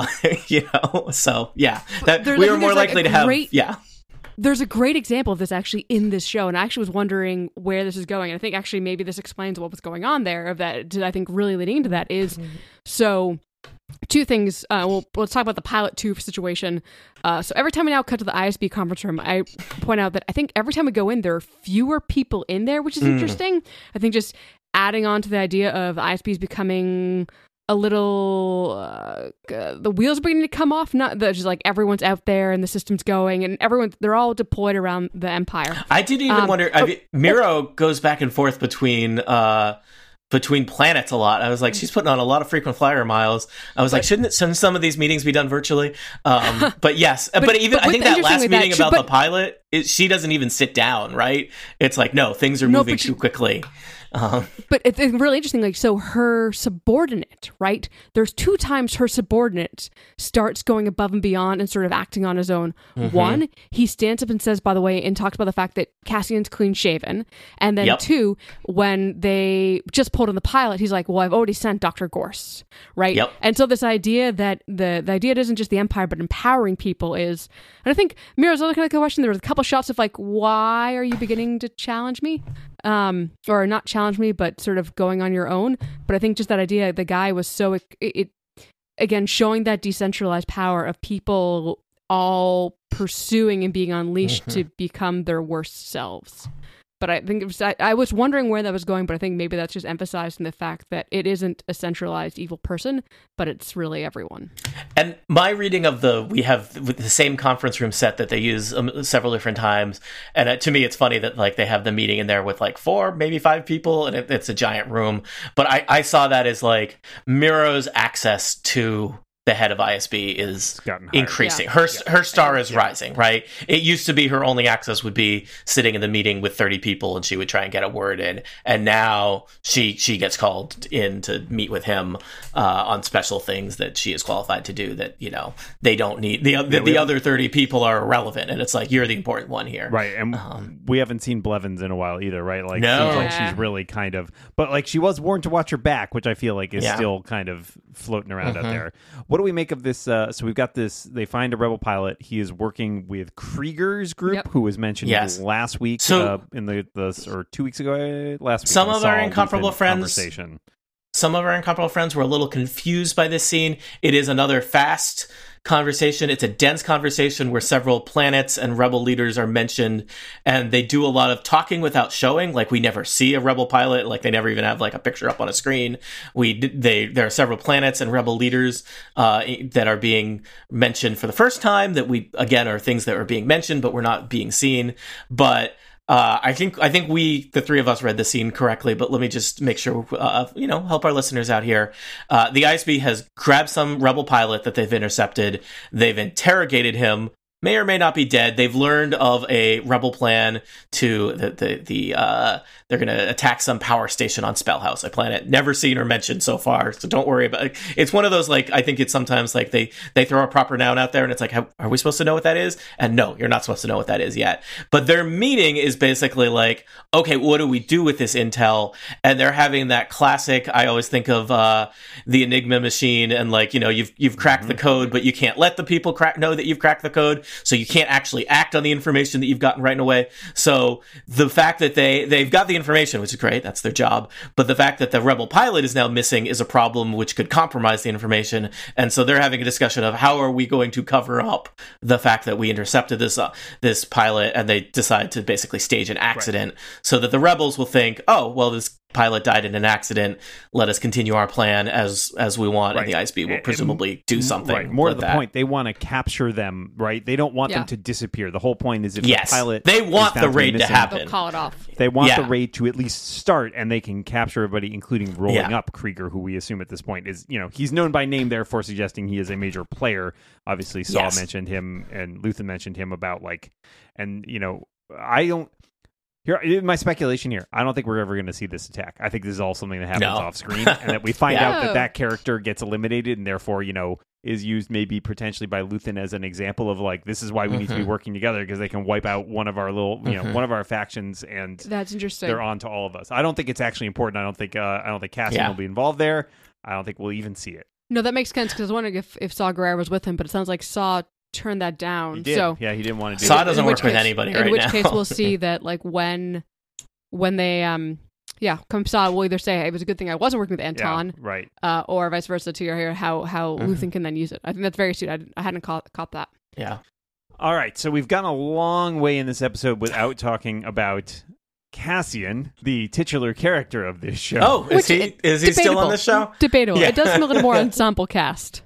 S3: you know? So that we were more likely to have.
S2: There's a great example of this actually in this show, and I actually was wondering where this is going. And I think actually maybe this explains what was going on there. Of that, I think really leading into that is so. Two things. Let's talk about the Pilot 2 situation. So every time we now cut to the ISB conference room, I point out that I think every time we go in, there are fewer people in there, which is interesting. I think just adding on to the idea of the ISBs becoming a little, the wheels are beginning to come off. Not that just like everyone's out there and the system's going and they're all deployed around the Empire.
S3: I didn't even wonder. Miro goes back and forth between planets a lot. I was like, she's putting on a lot of frequent flyer miles. I was like, shouldn't some of these meetings be done virtually? But yes, but I think that last meeting about the pilot, she doesn't even sit down, right? It's like, no, things are moving too quickly.
S2: But it's really interesting. Like, so her subordinate, right? There's 2 times her subordinate starts going above and beyond and sort of acting on his own. One, he stands up and says, by the way, and talks about the fact that Cassian's clean shaven. And then 2, when they just pulled in the pilot, he's like, well, I've already sent Dr. Gorst, right?
S3: Yep.
S2: And so this idea that the idea isn't just the Empire, but empowering people is, and I think Mira's looking at the question, there was a couple shots of like, why are you beginning to challenge me? Or not challenge me, but sort of going on your own. But I think just that idea, the guy was so, again, showing that decentralized power of people all pursuing and being unleashed to become their worst selves. But I think I was wondering where that was going, but I think maybe that's just emphasizing the fact that it isn't a centralized evil person, but it's really everyone.
S3: And my reading of we have the same conference room set that they use several different times. And to me, it's funny that like they have the meeting in there with like 4, maybe 5 people, and it's a giant room. But I saw that as like Miro's access to the head of ISB is increasing. Yeah. Her star is rising, right? It used to be her only access would be sitting in the meeting with 30 people and she would try and get a word in. And now she gets called in to meet with him on special things that she is qualified to do that, you know, they don't need. The other 30 people are irrelevant. And it's like, you're the important one here.
S1: Right. And we haven't seen Blevins in a while either, right? Like, seems like she's really kind of, but like she was warned to watch her back, which I feel like is still kind of floating around out there. What do we make of this? So we've got this. They find a rebel pilot. He is working with Krieger's group, who was mentioned last week. So in the or 2 weeks ago, last week.
S3: Some of our incomparable friends.
S1: Conversation.
S3: some of our uncomfortable friends were a little confused by this scene. It is another fast conversation. It's a dense conversation where several planets and rebel leaders are mentioned, and they do a lot of talking without showing. Like, we never see a rebel pilot. Like, they never even have like a picture up on a screen. There are several planets and rebel leaders that are being mentioned for the first time, that we, again, are things that are being mentioned but we're not being seen. But I think the three of us read the scene correctly, but let me just make sure, help our listeners out here. The ISB has grabbed some rebel pilot that they've intercepted. They've interrogated him. May or may not be dead. They've learned of a rebel plan to they're going to attack some power station on Spellhouse, a planet never seen or mentioned so far. So don't worry about it. It's one of those, like, I think it's sometimes like they throw a proper noun out there and it's like, are we supposed to know what that is? And no, you're not supposed to know what that is yet. But their meeting is basically like, okay, what do we do with this intel? And they're having that classic, I always think of the Enigma machine, and like, you've cracked the code, but you can't let the people know that you've cracked the code. So you can't actually act on the information that you've gotten right away. So the fact that they've got the information, which is great, that's their job, but the fact that the rebel pilot is now missing is a problem which could compromise the information. And so they're having a discussion of how are we going to cover up the fact that we intercepted this pilot, and they decide to basically stage an accident, so that the rebels will think, oh, well, this pilot died in an accident, let us continue our plan as we want, and the ISB will presumably do something.
S1: Right. More to the point, they want to capture them, right? They don't want them to disappear. The whole point is, if the pilot,
S3: they want the raid to happen.
S2: They'll call it off.
S1: They want the raid to at least start, and they can capture everybody, including rolling up Krieger, who we assume at this point is, he's known by name, therefore suggesting he is a major player. Obviously, Saw mentioned him, and Luthen mentioned him about I don't. Here, my speculation here, I don't think we're ever going to see this attack. I think this is all something that happens off screen, and that we find out that character gets eliminated, and therefore, is used maybe potentially by Luthen as an example of, like, this is why we need to be working together, because they can wipe out one of our little, one of our factions, and
S2: that's interesting.
S1: They're on to all of us. I don't think it's actually important. I don't think Cassian will be involved there. I don't think we'll even see it.
S2: No, that makes sense, because I was wondering if Saw Gerrera was with him, but it sounds like Saw turned that down.
S1: He did.
S2: So
S1: he didn't want to do
S3: Saw doesn't work with anybody right now.
S2: In which case we'll see that, like, when they come Saw will either say, hey, it was a good thing I wasn't working with Anton,
S1: right,
S2: or vice versa to hear how Luthen can then use it. I think that's very astute. I hadn't caught that.
S3: Yeah.
S1: All right, so we've gone a long way in this episode without talking about Cassian, the titular character of this show.
S3: Oh, is he still on this show?
S2: Debatable. It does seem a little more ensemble cast.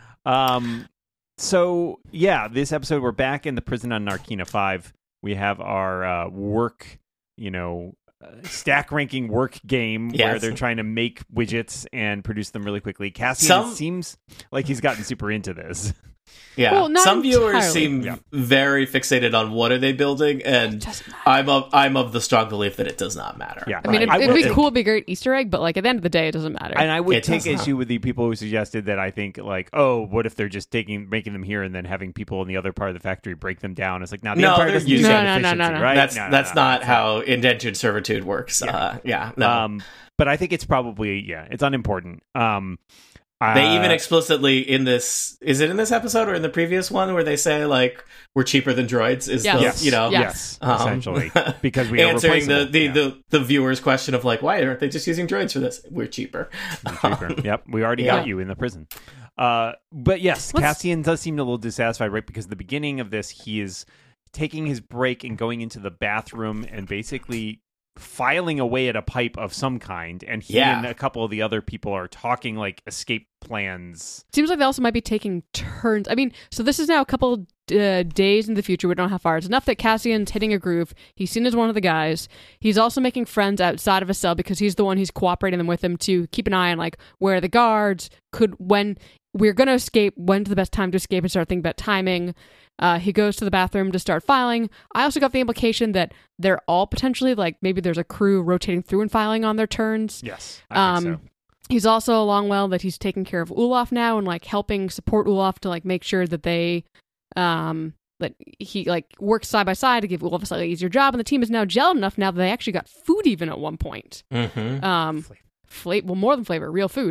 S1: So, this episode, we're back in the prison on Narkina 5. We have our work, stack ranking work game where they're trying to make widgets and produce them really quickly. Cassian seems like he's gotten super into this.
S3: Yeah,
S2: well,
S3: some viewers seem very fixated on what are they building, and I'm of the strong belief that it does not matter.
S1: Yeah,
S2: I mean, it'd be cool, it'd be a great Easter egg, but like at the end of the day, it doesn't matter.
S1: And I would take issue with the people who suggested that. I think, like, oh, what if they're just making them here and then having people in the other part of the factory break them down? It's like, now the Empire doesn't use that efficiency, right?
S3: That's not how indentured servitude works.
S1: But I think it's probably it's unimportant.
S3: They even explicitly in this, is it in this episode or in the previous one, where they say, like, we're cheaper than droids?
S1: Essentially, because we are
S3: answering the viewer's question of, like, why aren't they just using droids for this? We're cheaper.
S1: Yep, we already got you in the prison. But yes, Cassian does seem a little dissatisfied, right? Because the beginning of this, he is taking his break and going into the bathroom and basically filing away at a pipe of some kind, and he and a couple of the other people are talking like escape plans.
S2: Seems like they also might be taking turns. I mean, so this is now a couple days in the future. We don't know how far. It's enough that Cassian's hitting a groove. He's seen as one of the guys. He's also making friends outside of a cell because he's the one who's cooperating them with him to keep an eye on, like, where are the guards, when we're going to escape, when's the best time to escape, and start thinking about timing. He goes to the bathroom to start filing. I also got the implication that they're all potentially, like, maybe there's a crew rotating through and filing on their turns.
S1: Yes, I think so.
S2: He's also along well that he's taking care of Ulaf now and, like, helping support Ulaf to, like, make sure that they, that he, like, works side by side to give Ulaf a slightly easier job. And the team is now gelled enough now that they actually got food even at one point.
S3: Mm-hmm.
S2: Well, more than flavor, real food.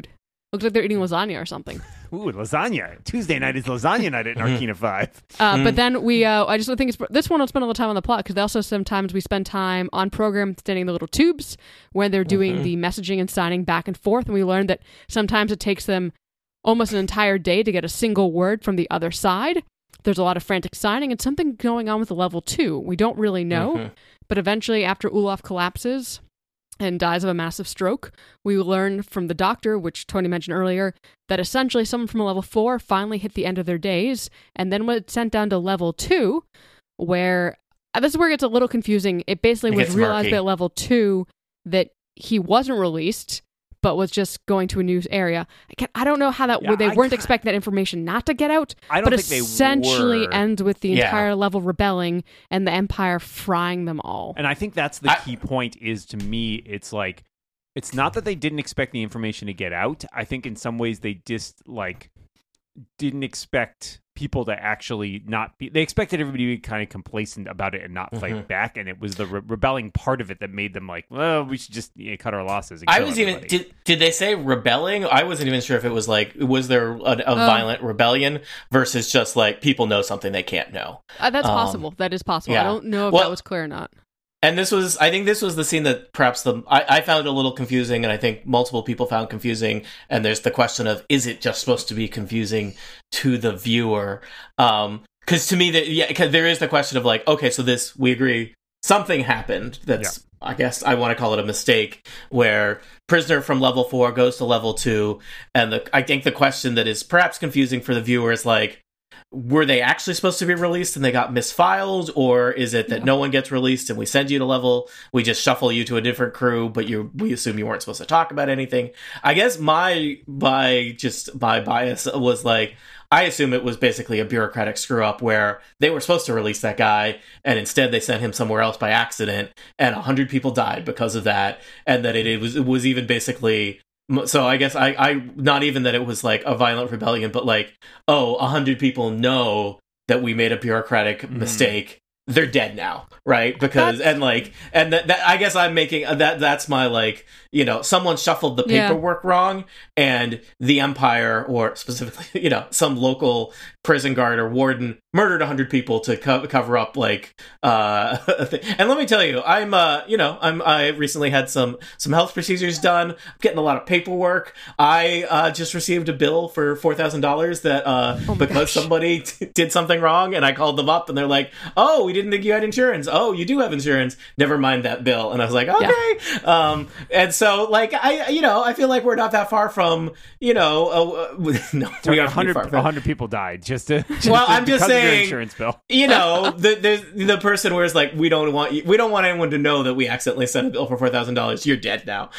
S2: Looks like they're eating lasagna or something.
S1: Ooh, lasagna. Tuesday night is lasagna night at Narkina 5.
S2: But then I just think this one will spend all the time on the plot, because also sometimes we spend time on program standing in the little tubes when they're doing the messaging and signing back and forth. And we learn that sometimes it takes them almost an entire day to get a single word from the other side. There's a lot of frantic signing and something going on with the level 2. We don't really know. But eventually, after Olaf collapses and dies of a massive stroke, we learn from the doctor, which Tony mentioned earlier, that essentially someone from a level 4 finally hit the end of their days, and then was sent down to level 2, where this is where it gets a little confusing. It basically was realized at level 2 that he wasn't released, but was just going to a new area. I don't know how that they weren't expecting that information not to get out.
S1: I don't
S2: but
S1: think
S2: essentially
S1: they were.
S2: ends with the entire level rebelling and the Empire frying them all.
S1: And I think that's the key point. Is to me, it's like, it's not that they didn't expect the information to get out. I think in some ways they just didn't expect people to actually not be. They expected everybody to be kind of complacent about it and not fight back, and it was the rebelling part of it that made them like, well, we should just cut our losses. And
S3: I was everybody. Even did they say rebelling? I wasn't even sure if it was like, was there a violent rebellion versus just like people know something they can't know.
S2: That's possible. That is possible.
S3: Yeah.
S2: I don't know if that was clear or not.
S3: And I think this was the scene that perhaps I found a little confusing, and I think multiple people found confusing. And there's the question of, is it just supposed to be confusing to the viewer? Because to me, because there is the question of like, okay, so we agree something happened. That's, I guess I want to call it a mistake, where prisoner from level 4 goes to level 2. And I think the question that is perhaps confusing for the viewer is like, were they actually supposed to be released and they got misfiled, or is it that no one gets released and we send you to level, we just shuffle you to a different crew, but we assume you weren't supposed to talk about anything? I guess my bias was like, I assume it was basically a bureaucratic screw up where they were supposed to release that guy and instead they sent him somewhere else by accident, and 100 people died because of that, and that it was even basically. So I guess I not even that it was like a violent rebellion, but like, 100 people know that we made a bureaucratic mistake. They're dead now, right? Because that I guess I'm making that's my like, someone shuffled the paperwork wrong, and the Empire, or specifically, some local prison guard or warden murdered 100 people to cover up like and let me tell you, I recently had some health procedures done. I'm getting a lot of paperwork. I just received a bill for $4,000 that because somebody did something wrong, and I called them up and they're like, oh, we didn't think you had insurance. Oh, you do have insurance. Never mind that bill. And I was like, okay. And so like I feel like we're not that far from no, we got
S1: 100 people died
S3: I'm just saying,
S1: insurance bill.
S3: The person where it's like, we don't want anyone to know that we accidentally sent a bill for $4,000. You're dead now.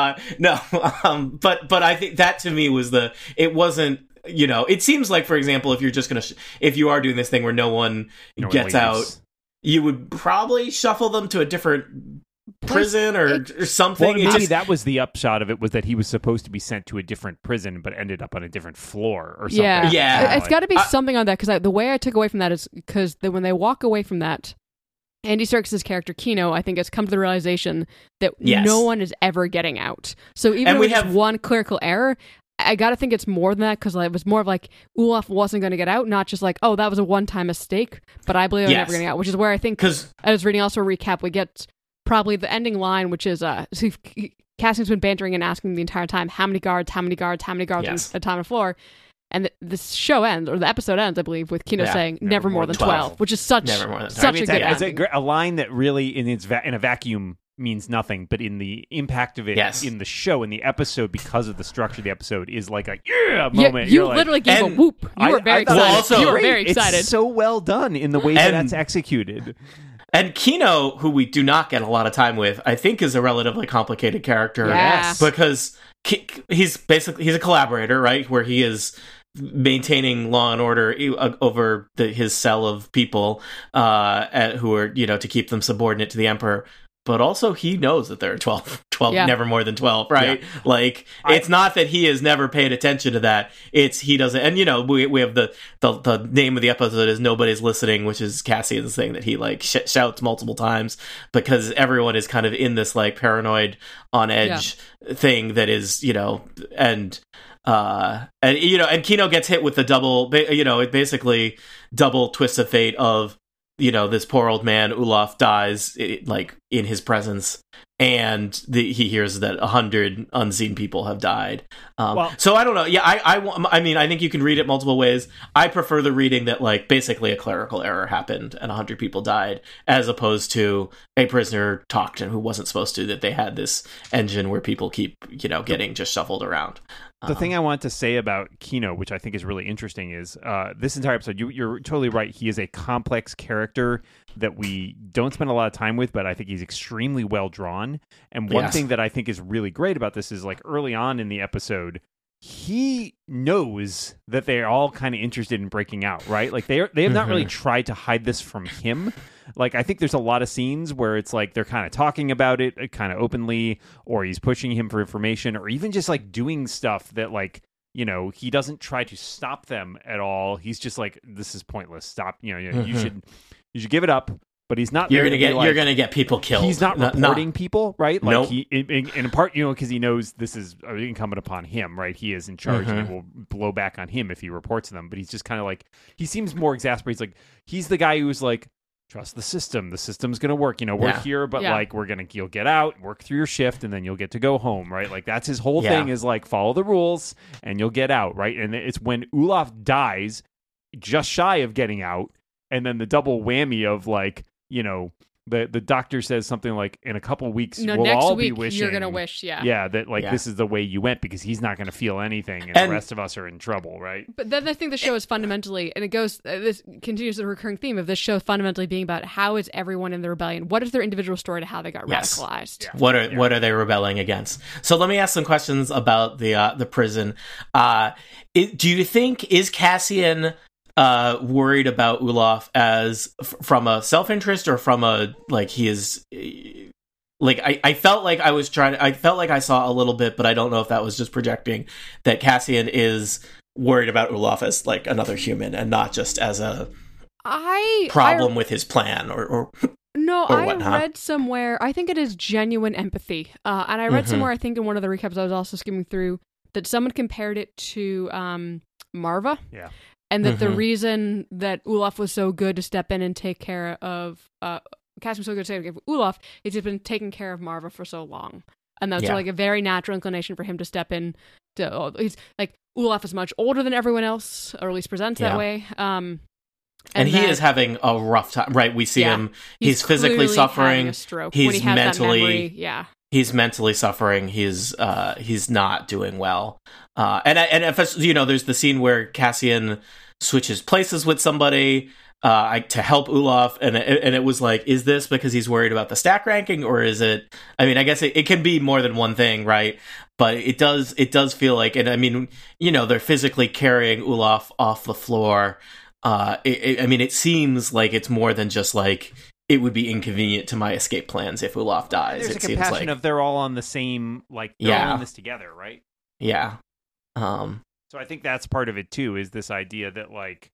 S3: But I think that to me was it wasn't. It seems like, for example, if you're just gonna if you are doing this thing where no one gets out, you would probably shuffle them to a different prison or something.
S1: Well, maybe that was the upshot of it, was that he was supposed to be sent to a different prison but ended up on a different floor or something.
S3: Yeah.
S2: It's got to be something on that, because the way I took away from that is because when they walk away from that, Andy Serkis' character Kino, I think, has come to the realization that no one is ever getting out. So even if we have one clerical error, I gotta think it's more than that, because it was more of like Olaf wasn't going to get out, not just like, oh, that was a one-time mistake, but I believe I'm never getting out, which is where I think, because I was reading also a recap, we get probably the ending line, which is Cassian's been bantering and asking the entire time, how many guards on the time on the floor, and this show ends, or the episode ends, I believe, with Kino saying never more than 12, which is such a good ending.
S1: A line that really in a vacuum means nothing, but in the impact of it in the show, in the episode, because of the structure of the episode, is like a moment.
S2: You literally gave a whoop. You were very excited. You were very excited.
S1: It's so well done in the way that's executed.
S3: And Kino, who we do not get a lot of time with, I think is a relatively complicated character.
S2: Yes.
S3: Because he's a collaborator, right? Where he is maintaining law and order over his cell of people who are, to keep them subordinate to the Emperor. But also he knows that there are 12 never more than 12, right? Yeah. Like, it's not that he has never paid attention to that. It's he doesn't. And, we have the name of the episode is Nobody's Listening, which is Cassian's thing that he, like, shouts multiple times because everyone is kind of in this, like, paranoid, on edge thing that is, and and Kino gets hit with the double, it basically double twist of fate of, this poor old man, Ulaf, dies, in his presence, and he hears that 100 unseen people have died. So I don't know. Yeah, I mean, I think you can read it multiple ways. I prefer the reading that, basically a clerical error happened and 100 people died, as opposed to a prisoner talked and who wasn't supposed to, that they had this engine where people keep, getting just shuffled around.
S1: The thing I want to say about Kino, which I think is really interesting, is this entire episode, you're totally right. He is a complex character that we don't spend a lot of time with, but I think he's extremely well drawn. And one thing that I think is really great about this is, early on in the episode, he knows that they're all kind of interested in breaking out, right? They have not really tried to hide this from him. I think there's a lot of scenes where it's they're kind of talking about it kind of openly, or he's pushing him for information, or even just doing stuff that he doesn't try to stop them at all. He's just this is pointless. Stop. You should give it up. But he's not.
S3: You're gonna get people killed.
S1: He's not reporting people, right?
S3: Nope.
S1: He, in part, because he knows this is incumbent upon him, right? He is in charge, and it will blow back on him if he reports them. But he's just kind of he seems more exasperated. He's the guy who's trust the system. The system's gonna work. We're here, but you'll get out, work through your shift, and then you'll get to go home, right? That's his whole thing is follow the rules and you'll get out, right? And it's when Ulaf dies, just shy of getting out, and then the double whammy of the doctor says something in a couple weeks we'll all be wishing
S2: you're gonna wish
S1: that this is the way you went, because he's not gonna feel anything, and the rest of us are in trouble, right?
S2: But then I think the show is fundamentally, and it goes, this continues the recurring theme of this show fundamentally being about how is everyone in the rebellion, what is their individual story to how they got radicalized.
S3: What are they rebelling against? So let me ask some questions about the prison. Do you think, is Cassian worried about Ulaf as from a self-interest, or from a he is I felt like I felt like I saw a little bit, but I don't know if that was just projecting, that Cassian is worried about Ulaf as another human and not just as a problem with his plan or
S2: No,
S3: or
S2: I read somewhere, I think it is genuine empathy, and I read somewhere, I think in one of the recaps I was also skimming through, that someone compared it to Marva.
S1: Yeah.
S2: And that the reason that Ulaf was so good to step in and take care of, Cassian was so good to take care of Ulaf, is he's been taking care of Marva for so long. And that's a very natural inclination for him to step in. He's Ulaf is much older than everyone else, or at least presents that way.
S3: And he is having a rough time, right? We see him, he's physically suffering.
S2: A stroke.
S3: He's
S2: when he has
S3: mentally,
S2: that memory,
S3: he's mentally suffering. He's not doing well. And if there's the scene where Cassian switches places with somebody to help Ulaf, and it was is this because he's worried about the stack ranking, or is it? I mean, I guess it can be more than one thing, right? But it does feel and I mean, they're physically carrying Ulaf off the floor. It seems like it's more than just it would be inconvenient to my escape plans if Ulaf dies.
S1: There's a compassion of they're all on the same, they're all in this together, right?
S3: Yeah.
S1: So I think that's part of it too, is this idea that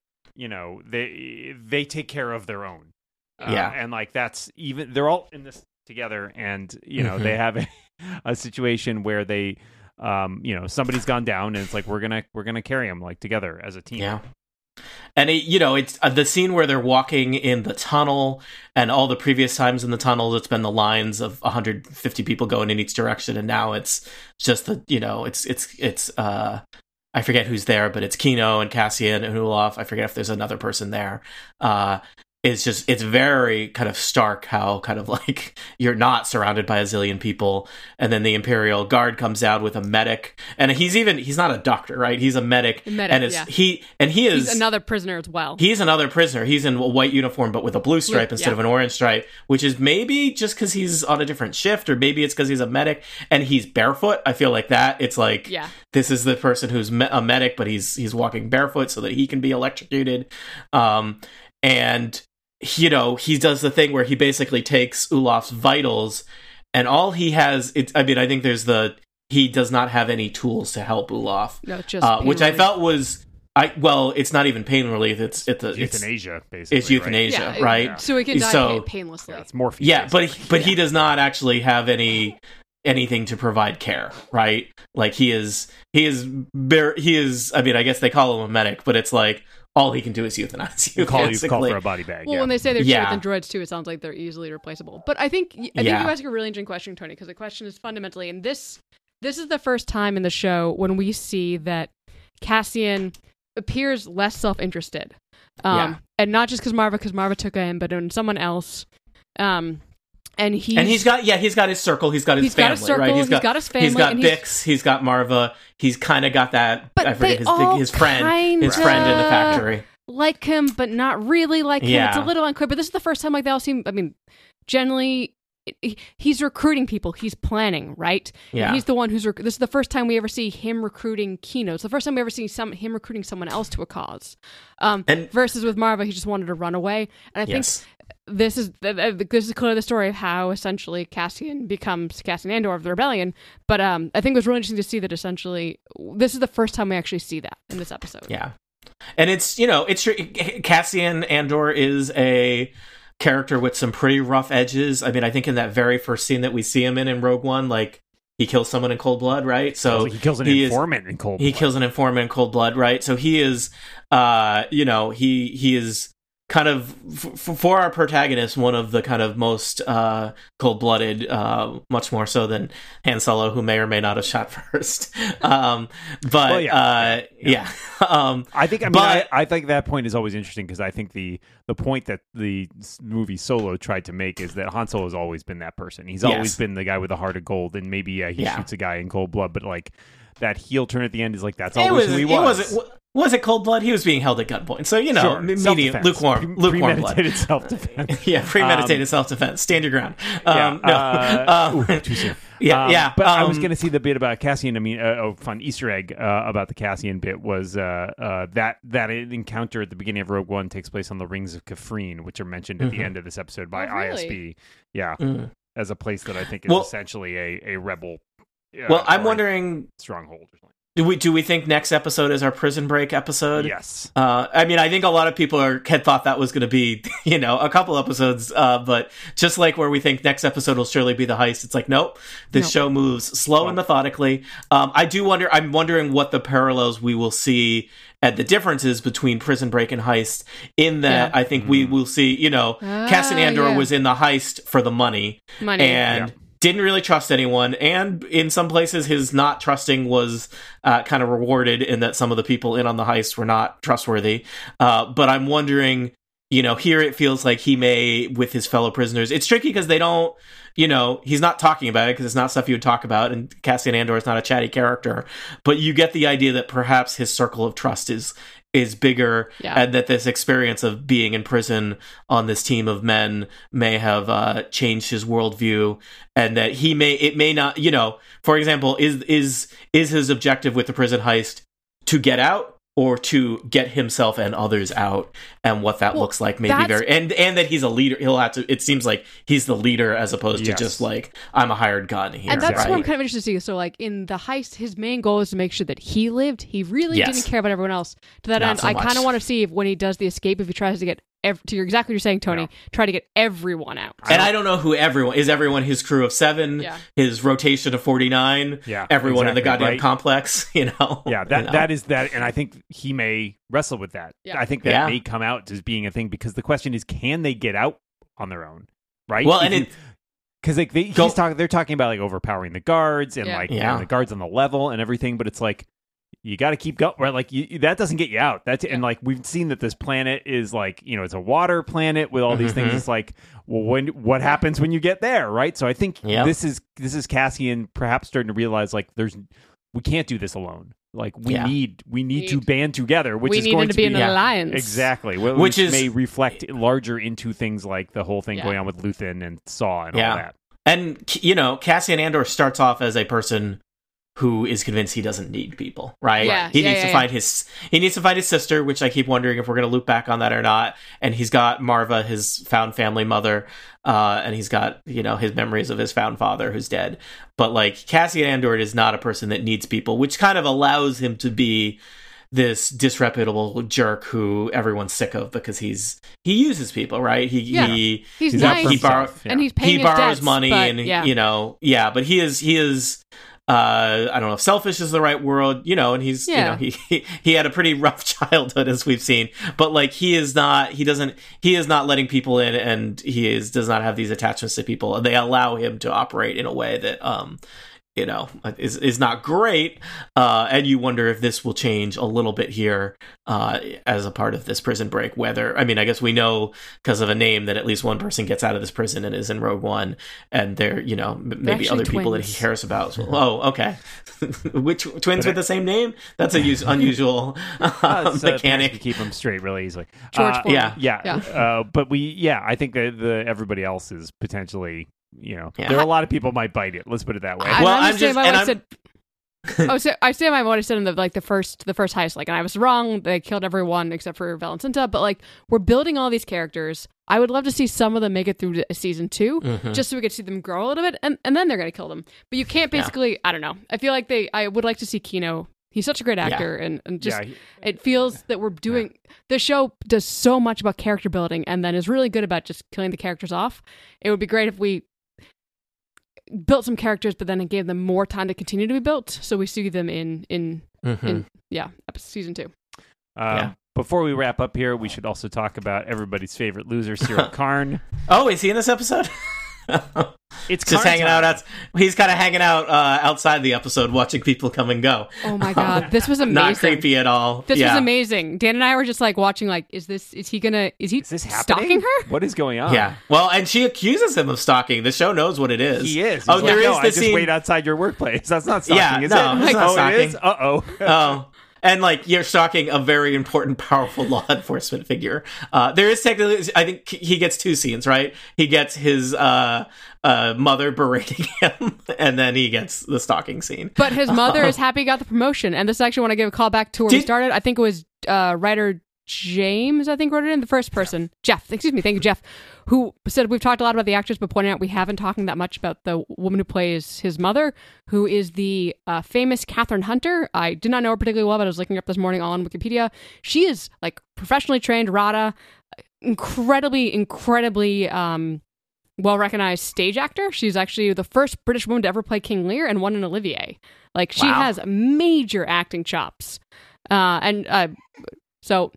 S1: they take care of their own. And that's even, they're all in this together, and they have a situation where they somebody's gone down, and it's we're gonna carry them together as a team.
S3: Yeah. And it's the scene where they're walking in the tunnel, and all the previous times in the tunnel, it's been the lines of 150 people going in each direction, and now it's just it's I forget who's there, but it's Kino and Cassian and Ulaf. I forget if there's another person there. It's very kind of stark how kind of you're not surrounded by a zillion people, and then the Imperial Guard comes out with a medic, and he's not a doctor, right? He's a medic, and he's
S2: another prisoner as well.
S3: He's another prisoner. He's in a white uniform but with a blue stripe instead of an orange stripe, which is maybe just because he's on a different shift, or maybe it's because he's a medic and he's barefoot. I feel like that it's this is the person who's a medic, but he's walking barefoot so that he can be electrocuted, and he does the thing where he basically takes Ulaf's vitals, and all he has, I think he does not have any tools to help Ulaf.
S2: No, just
S3: which I felt was, it's not even pain relief. It's
S1: euthanasia, basically.
S3: It's euthanasia, right?
S2: So he can die painlessly.
S1: It's morphine.
S3: Yeah, but he does not actually have any anything to provide care, right? Like he is. I mean, I guess they call him a medic, but it's like all he can do is euthanize you.
S1: Call for a body bag.
S2: Well, when they say they're cheaper than droids too, it sounds like they're easily replaceable. But I think you ask a really interesting question, Tony, because the question is fundamentally, and this is the first time in the show when we see that Cassian appears less self-interested, and not just because Marva took him, but in someone else. And he's got his circle. He's got his family, right? He's got his family.
S3: He's got Bix. He's got Marva. He's kind of got that. I forget his friend in the factory.
S2: Like him, but not really like him. It's a little unclear. But this is the first time like they all seem. I mean, generally, he's recruiting people. He's planning, right?
S3: Yeah.
S2: And he's the one who's. This is the first time we ever see him recruiting Kino. It's the first time we ever see him recruiting someone else to a cause. Versus with Marva, he just wanted to run away. And I think. This is clearly the story of how essentially Cassian becomes Cassian Andor of the Rebellion. But I think it was really interesting to see that essentially this is the first time we actually see that in this episode.
S3: Yeah, and it's Cassian Andor is a character with some pretty rough edges. I mean, I think in that very first scene that we see him in Rogue One, like he kills someone in cold blood, right? So
S1: he kills an informant in cold blood.
S3: He kills an informant in cold blood, right? So he is, he is. Kind of for our protagonist, one of the kind of most cold-blooded, much more so than Han Solo, who may or may not have shot first. I
S1: think that point is always interesting because I think the point that the movie Solo tried to make is that Han Solo has always been that person. He's always been the guy with a heart of gold, and maybe he shoots a guy in cold blood, but like that heel turn at the end is like that's always who he was.
S3: Was it cold blood? He was being held at gunpoint. So, medium, lukewarm
S1: premeditated
S3: blood.
S1: Self-defense.
S3: Premeditated self-defense. Stand your ground.
S1: Too soon. But I was going to see the bit about Cassian. I mean, fun Easter egg about the Cassian bit was that encounter at the beginning of Rogue One takes place on the Rings of Kafrene, which are mentioned at the end of this episode by ISB. Yeah, as a place that I think is essentially a rebel.
S3: I'm wondering
S1: stronghold or something.
S3: Do we think next episode is our prison break episode?
S1: Yes.
S3: I mean, I think a lot of people had thought that was going to be, a couple episodes. But just like where we think next episode will surely be the heist, it's like, nope. This show moves slow and methodically. I'm wondering what the parallels we will see and the differences between Prison Break and Heist. In that, I think we will see, Cassian Andor was in the heist for the money. And didn't really trust anyone, and in some places his not trusting was kind of rewarded in that some of the people in on the heist were not trustworthy. But I'm wondering, here it feels like he may, with his fellow prisoners, it's tricky because they don't, he's not talking about it because it's not stuff you would talk about, and Cassian Andor is not a chatty character, but you get the idea that perhaps his circle of trust is bigger, and that this experience of being in prison on this team of men may have changed his worldview, and that it may not, for example, is his objective with the prison heist to get out or to get himself and others out, and what that looks like maybe and that he's a leader. He'll have to, it seems like he's the leader as opposed to just like, I'm a hired gun here.
S2: And that's what I'm kind of interested to see. So like in the heist, his main goal is to make sure that he lived. He really didn't care about everyone else. To that end, I kind of want to see if when he does the escape, if he tries to get to exactly what you're saying, Tony, try to get everyone out.
S3: And I don't know who everyone is. Everyone his crew of 7, his rotation of 49, everyone in the goddamn complex.
S1: That is that, and I think he may wrestle with that. I think that may come out as being a thing because the question is, can they get out on their own? Right?
S3: Well, and
S1: because like they're talking about like overpowering the guards and the guards on the level and everything, but it's like, you got to keep going, right? Like that doesn't get you out. And like we've seen that this planet is like, it's a water planet with all these things. It's like, well, what happens when you get there, right? So I think this is Cassian perhaps starting to realize like we can't do this alone. Like we need to band together, which is going to be
S2: an alliance,
S1: exactly, which may reflect larger into things like the whole thing going on with Luthen and Saw and all that.
S3: And Cassian Andor starts off as a person who is convinced he doesn't need people, right?
S2: Yeah,
S3: he needs to find his sister, which I keep wondering if we're going to loop back on that or not. And he's got Marva, his found family mother, and he's got, his memories of his found father who's dead. But like Cassian Andor is not a person that needs people, which kind of allows him to be this disreputable jerk who everyone's sick of because he uses people, right? He's
S2: nice, and he's paying
S3: he borrows
S2: his debts,
S3: money,
S2: but,
S3: and but he is. I don't know if selfish is the right word, and he's, he had a pretty rough childhood, as we've seen, but like he is not letting people in, and does not have these attachments to people, and they allow him to operate in a way that, is not great. And you wonder if this will change a little bit here, as a part of this prison break, I guess we know because of a name that at least one person gets out of this prison and is in Rogue One, and they're, maybe other people that he cares about as well. Oh, okay. Which twins with the same name? That's a unusual mechanic.
S1: To keep them straight really easily.
S2: George Foreman.
S1: But I think that everybody else is potentially, there are a lot of people might bite it. Let's put it that way.
S2: I stand by what I said in the first heist. Like, and I was wrong. They killed everyone except for Valentinta. But like, we're building all these characters. I would love to see some of them make it through to season 2, just so we could see them grow a little bit, and then they're going to kill them. But you can't basically. I don't know. I feel like I would like to see Kino. He's such a great actor, and just it feels that we're doing the show does so much about character building, and then is really good about just killing the characters off. It would be great if we built some characters, but then it gave them more time to continue to be built, so we see them in season 2.
S1: Before we wrap up here, we should also talk about everybody's favorite loser, Cyril Karn.
S3: Oh, is he in this episode?
S1: It's
S3: just hanging out. He's kind of hanging out outside the episode, watching people come and go.
S2: Oh my god, this was amazing!
S3: Not creepy at all.
S2: This was amazing. Dan and I were just like watching. Like, is he stalking her?
S1: What is going on?
S3: Yeah. Well, and she accuses him of stalking. The show knows what it is.
S1: He is.
S3: Oh, there is the scene.
S1: I just wait outside your workplace. That's not stalking. Is
S3: no,
S1: it?
S3: It's not stalking.
S1: It is.
S3: Oh. And like, you're stalking a very important, powerful law enforcement figure. There is technically, I think he gets 2 scenes, right? He gets his mother berating him, and then he gets the stalking scene.
S2: But his mother is happy he got the promotion. And this actually, want to give a call back to where we started. I think it was writer James, I think, wrote it in, the first person. Jeff, excuse me, thank you, Jeff, who said we've talked a lot about the actress, but pointing out we haven't talking that much about the woman who plays his mother, who is the famous Catherine Hunter. I did not know her particularly well, but I was looking up this morning all on Wikipedia. She is like professionally trained RADA, incredibly well-recognized stage actor. She's actually the first British woman to ever play King Lear and won an Olivier. Like, she has major acting chops. So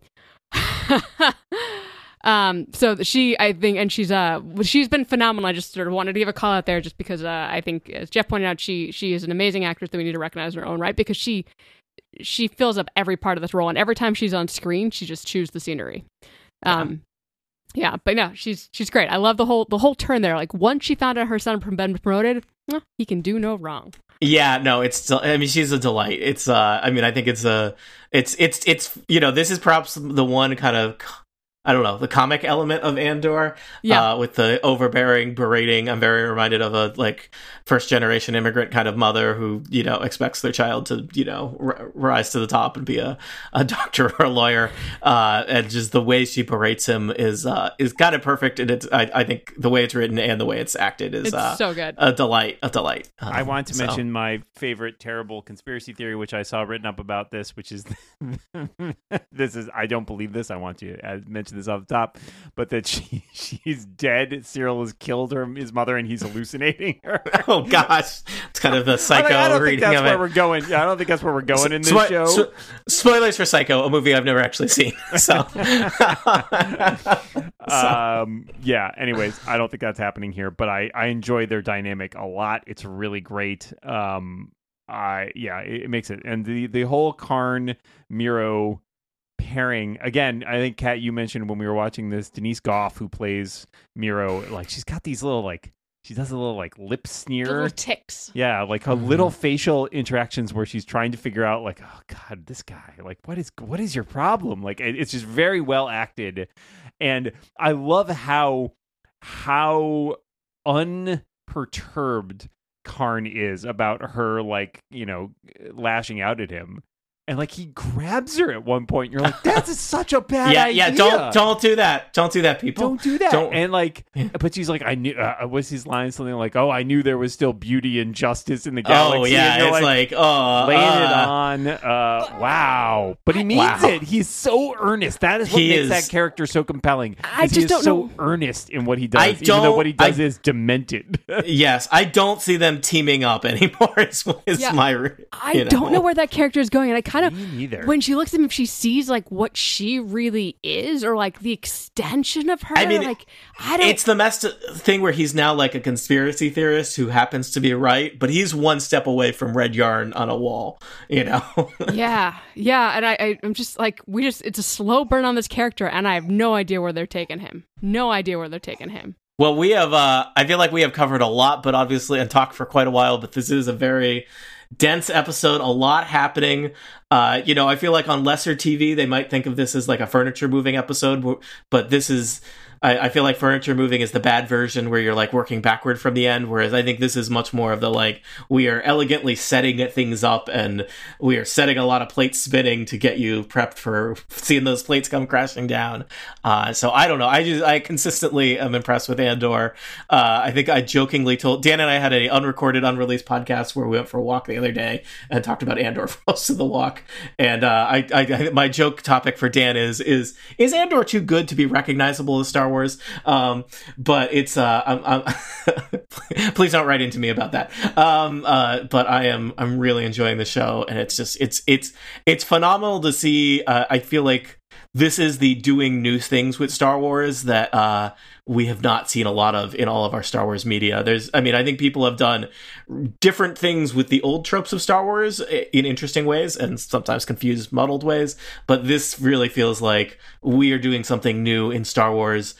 S2: she, I think, and she's been phenomenal. I just sort of wanted to give a call out there just because I think, as Jeff pointed out, she is an amazing actress that we need to recognize in her own right, because she fills up every part of this role, and every time she's on screen, she just chews the scenery. Yeah, but no, she's great. I love the whole turn there. Like, once she found out her son had been promoted, he can do no wrong.
S3: Yeah, no, she's a delight. It's I think it's this is perhaps the one kind of, I don't know, the comic element of Andor, with the overbearing berating. I'm very reminded of a first generation immigrant kind of mother who expects their child to rise to the top and be a doctor or a lawyer, and just the way she berates him is kind of perfect. And it's I think the way it's written and the way it's acted is
S2: so good,
S3: a delight.
S1: I want to mention my favorite terrible conspiracy theory, which I saw written up about this, which is I don't believe this. I want to mention this off the top, but that she's dead. Cyril has killed his mother, and he's hallucinating her.
S3: Oh gosh, it's kind of the Psycho reading of it. I don't think that's where
S1: we're going. Yeah, I don't think that's where we're going in this show.
S3: Spoilers for Psycho, a movie I've never actually seen. So,
S1: yeah. Anyways, I don't think that's happening here, but I enjoy their dynamic a lot. It's really great. It makes it, and the whole Karn Miro pairing again. I think, Kat, you mentioned when we were watching this, Denise Goff, who plays Miro, she's got these little she does a little lip sneer,
S2: little ticks.
S1: Yeah, her little facial interactions where she's trying to figure out oh god, this guy, what is your problem? It's just very well acted, and I love how unperturbed Karn is about her lashing out at him. And like he grabs her at one point. And you're like, that's such a bad idea.
S3: Yeah, don't do that. Don't do that, people.
S1: Don't do that. And like, but she's like, I knew. What's his line? Something like, "Oh, I knew there was still beauty and justice in the galaxy."
S3: Oh yeah, it's like, oh,
S1: laying it on. Wow, but he means it. He's so earnest. That is what makes that character so compelling.
S2: I just don't know.
S1: So earnest in what he does, even though what he does is demented.
S3: Yes, I don't see them teaming up anymore.
S2: I don't know where that character is going, and I kind of
S1: neither.
S2: When she looks at him, if she sees like what she really is, or like the extension of her. I mean, like I don't.
S3: It's the messed thing where he's now like a conspiracy theorist who happens to be right, but he's one step away from red yarn on a wall.
S2: Yeah, and I'm just like it's a slow burn on this character, and I have no idea where they're taking him.
S3: Well, we have. I feel like we have covered a lot, but obviously, and talked for quite a while. But this is a very dense episode, a lot happening. I feel like on lesser TV, they might think of this as like a furniture moving episode, but this is, I feel like furniture moving is the bad version where you're like working backward from the end, whereas I think this is much more of the like, we are elegantly setting things up and we are setting a lot of plates spinning to get you prepped for seeing those plates come crashing down. So I don't know. I consistently am impressed with Andor. I think I jokingly told Dan and I had a unrecorded, unreleased podcast where we went for a walk the other day and talked about Andor for most of the walk. And I my joke topic for Dan is Andor too good to be recognizable as Star Wars? But it's please don't write into me about that. But I'm really enjoying the show, and it's just it's phenomenal to see. I feel like this is the doing new things with Star Wars that we have not seen a lot of in all of our Star Wars media. I think people have done different things with the old tropes of Star Wars in interesting ways and sometimes confused, muddled ways. But this really feels like we are doing something new in Star Wars.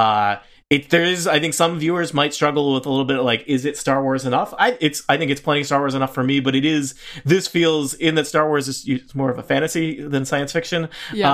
S3: I think some viewers might struggle with a little bit of like, is it Star Wars enough? I think it's plenty Star Wars enough for me, but this feels in that Star Wars is more of a fantasy than science fiction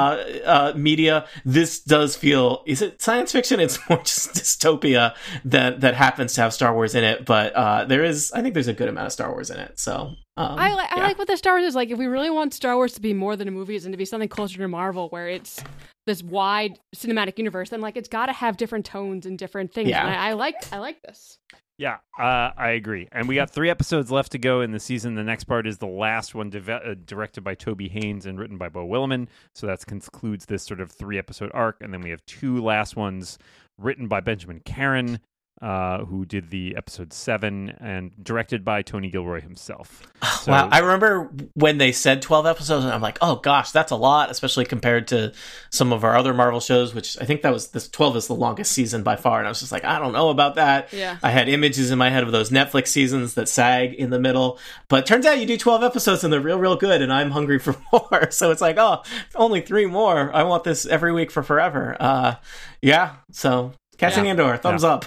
S3: media. This does feel, is it science fiction? It's more just dystopia that happens to have Star Wars in it, but I think there's a good amount of Star Wars in it. So
S2: I like what the Star Wars is like. If we really want Star Wars to be more than a movie and to be something closer to Marvel, where it's this wide cinematic universe, then like it's got to have different tones and different things. Yeah. And I like this.
S1: Yeah, I agree. And we got 3 episodes left to go in the season. The next part is the last one, directed by Toby Haynes and written by Beau Willimon. So that concludes this sort of 3-episode arc. And then we have 2 last ones written by Benjamin Caron, who did the episode 7, and directed by Tony Gilroy himself. So,
S3: wow, I remember when they said 12 episodes, and I'm like, oh gosh, that's a lot, especially compared to some of our other Marvel shows, which I think this 12 is the longest season by far, and I was just like, I don't know about that.
S2: Yeah.
S3: I had images in my head of those Netflix seasons that sag in the middle, but turns out you do 12 episodes and they're real, real good, and I'm hungry for more, so it's like, oh, only 3 more. I want this every week for forever. So Casting Andor, thumbs up.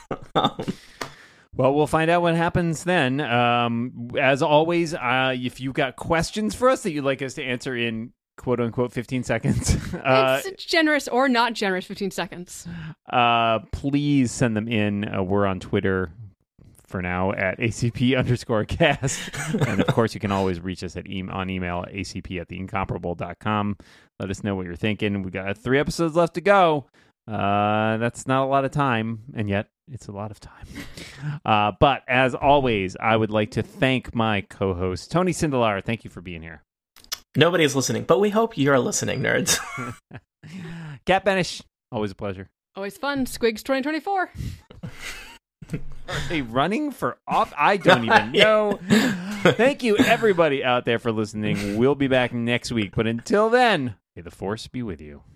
S1: Well, we'll find out what happens then. As always, if you've got questions for us that you'd like us to answer in quote-unquote 15 seconds.
S2: It's generous or not generous 15 seconds.
S1: Please send them in. We're on Twitter for now at ACP_cast. And of course, you can always reach us on email at acp@theincomparable.com. Let us know what you're thinking. We got 3 episodes left to go. That's not a lot of time, and yet it's a lot of time. But as always, I would like to thank my co-host, Tony Sindelar. Thank you for being here.
S3: Nobody is listening, but we hope you're listening, nerds.
S1: Kat Benish, always a pleasure.
S2: Always fun. Squigs 2024.
S1: Are they running for off? I don't even know. Thank you, everybody out there, for listening. We'll be back next week, but until then, may the Force be with you.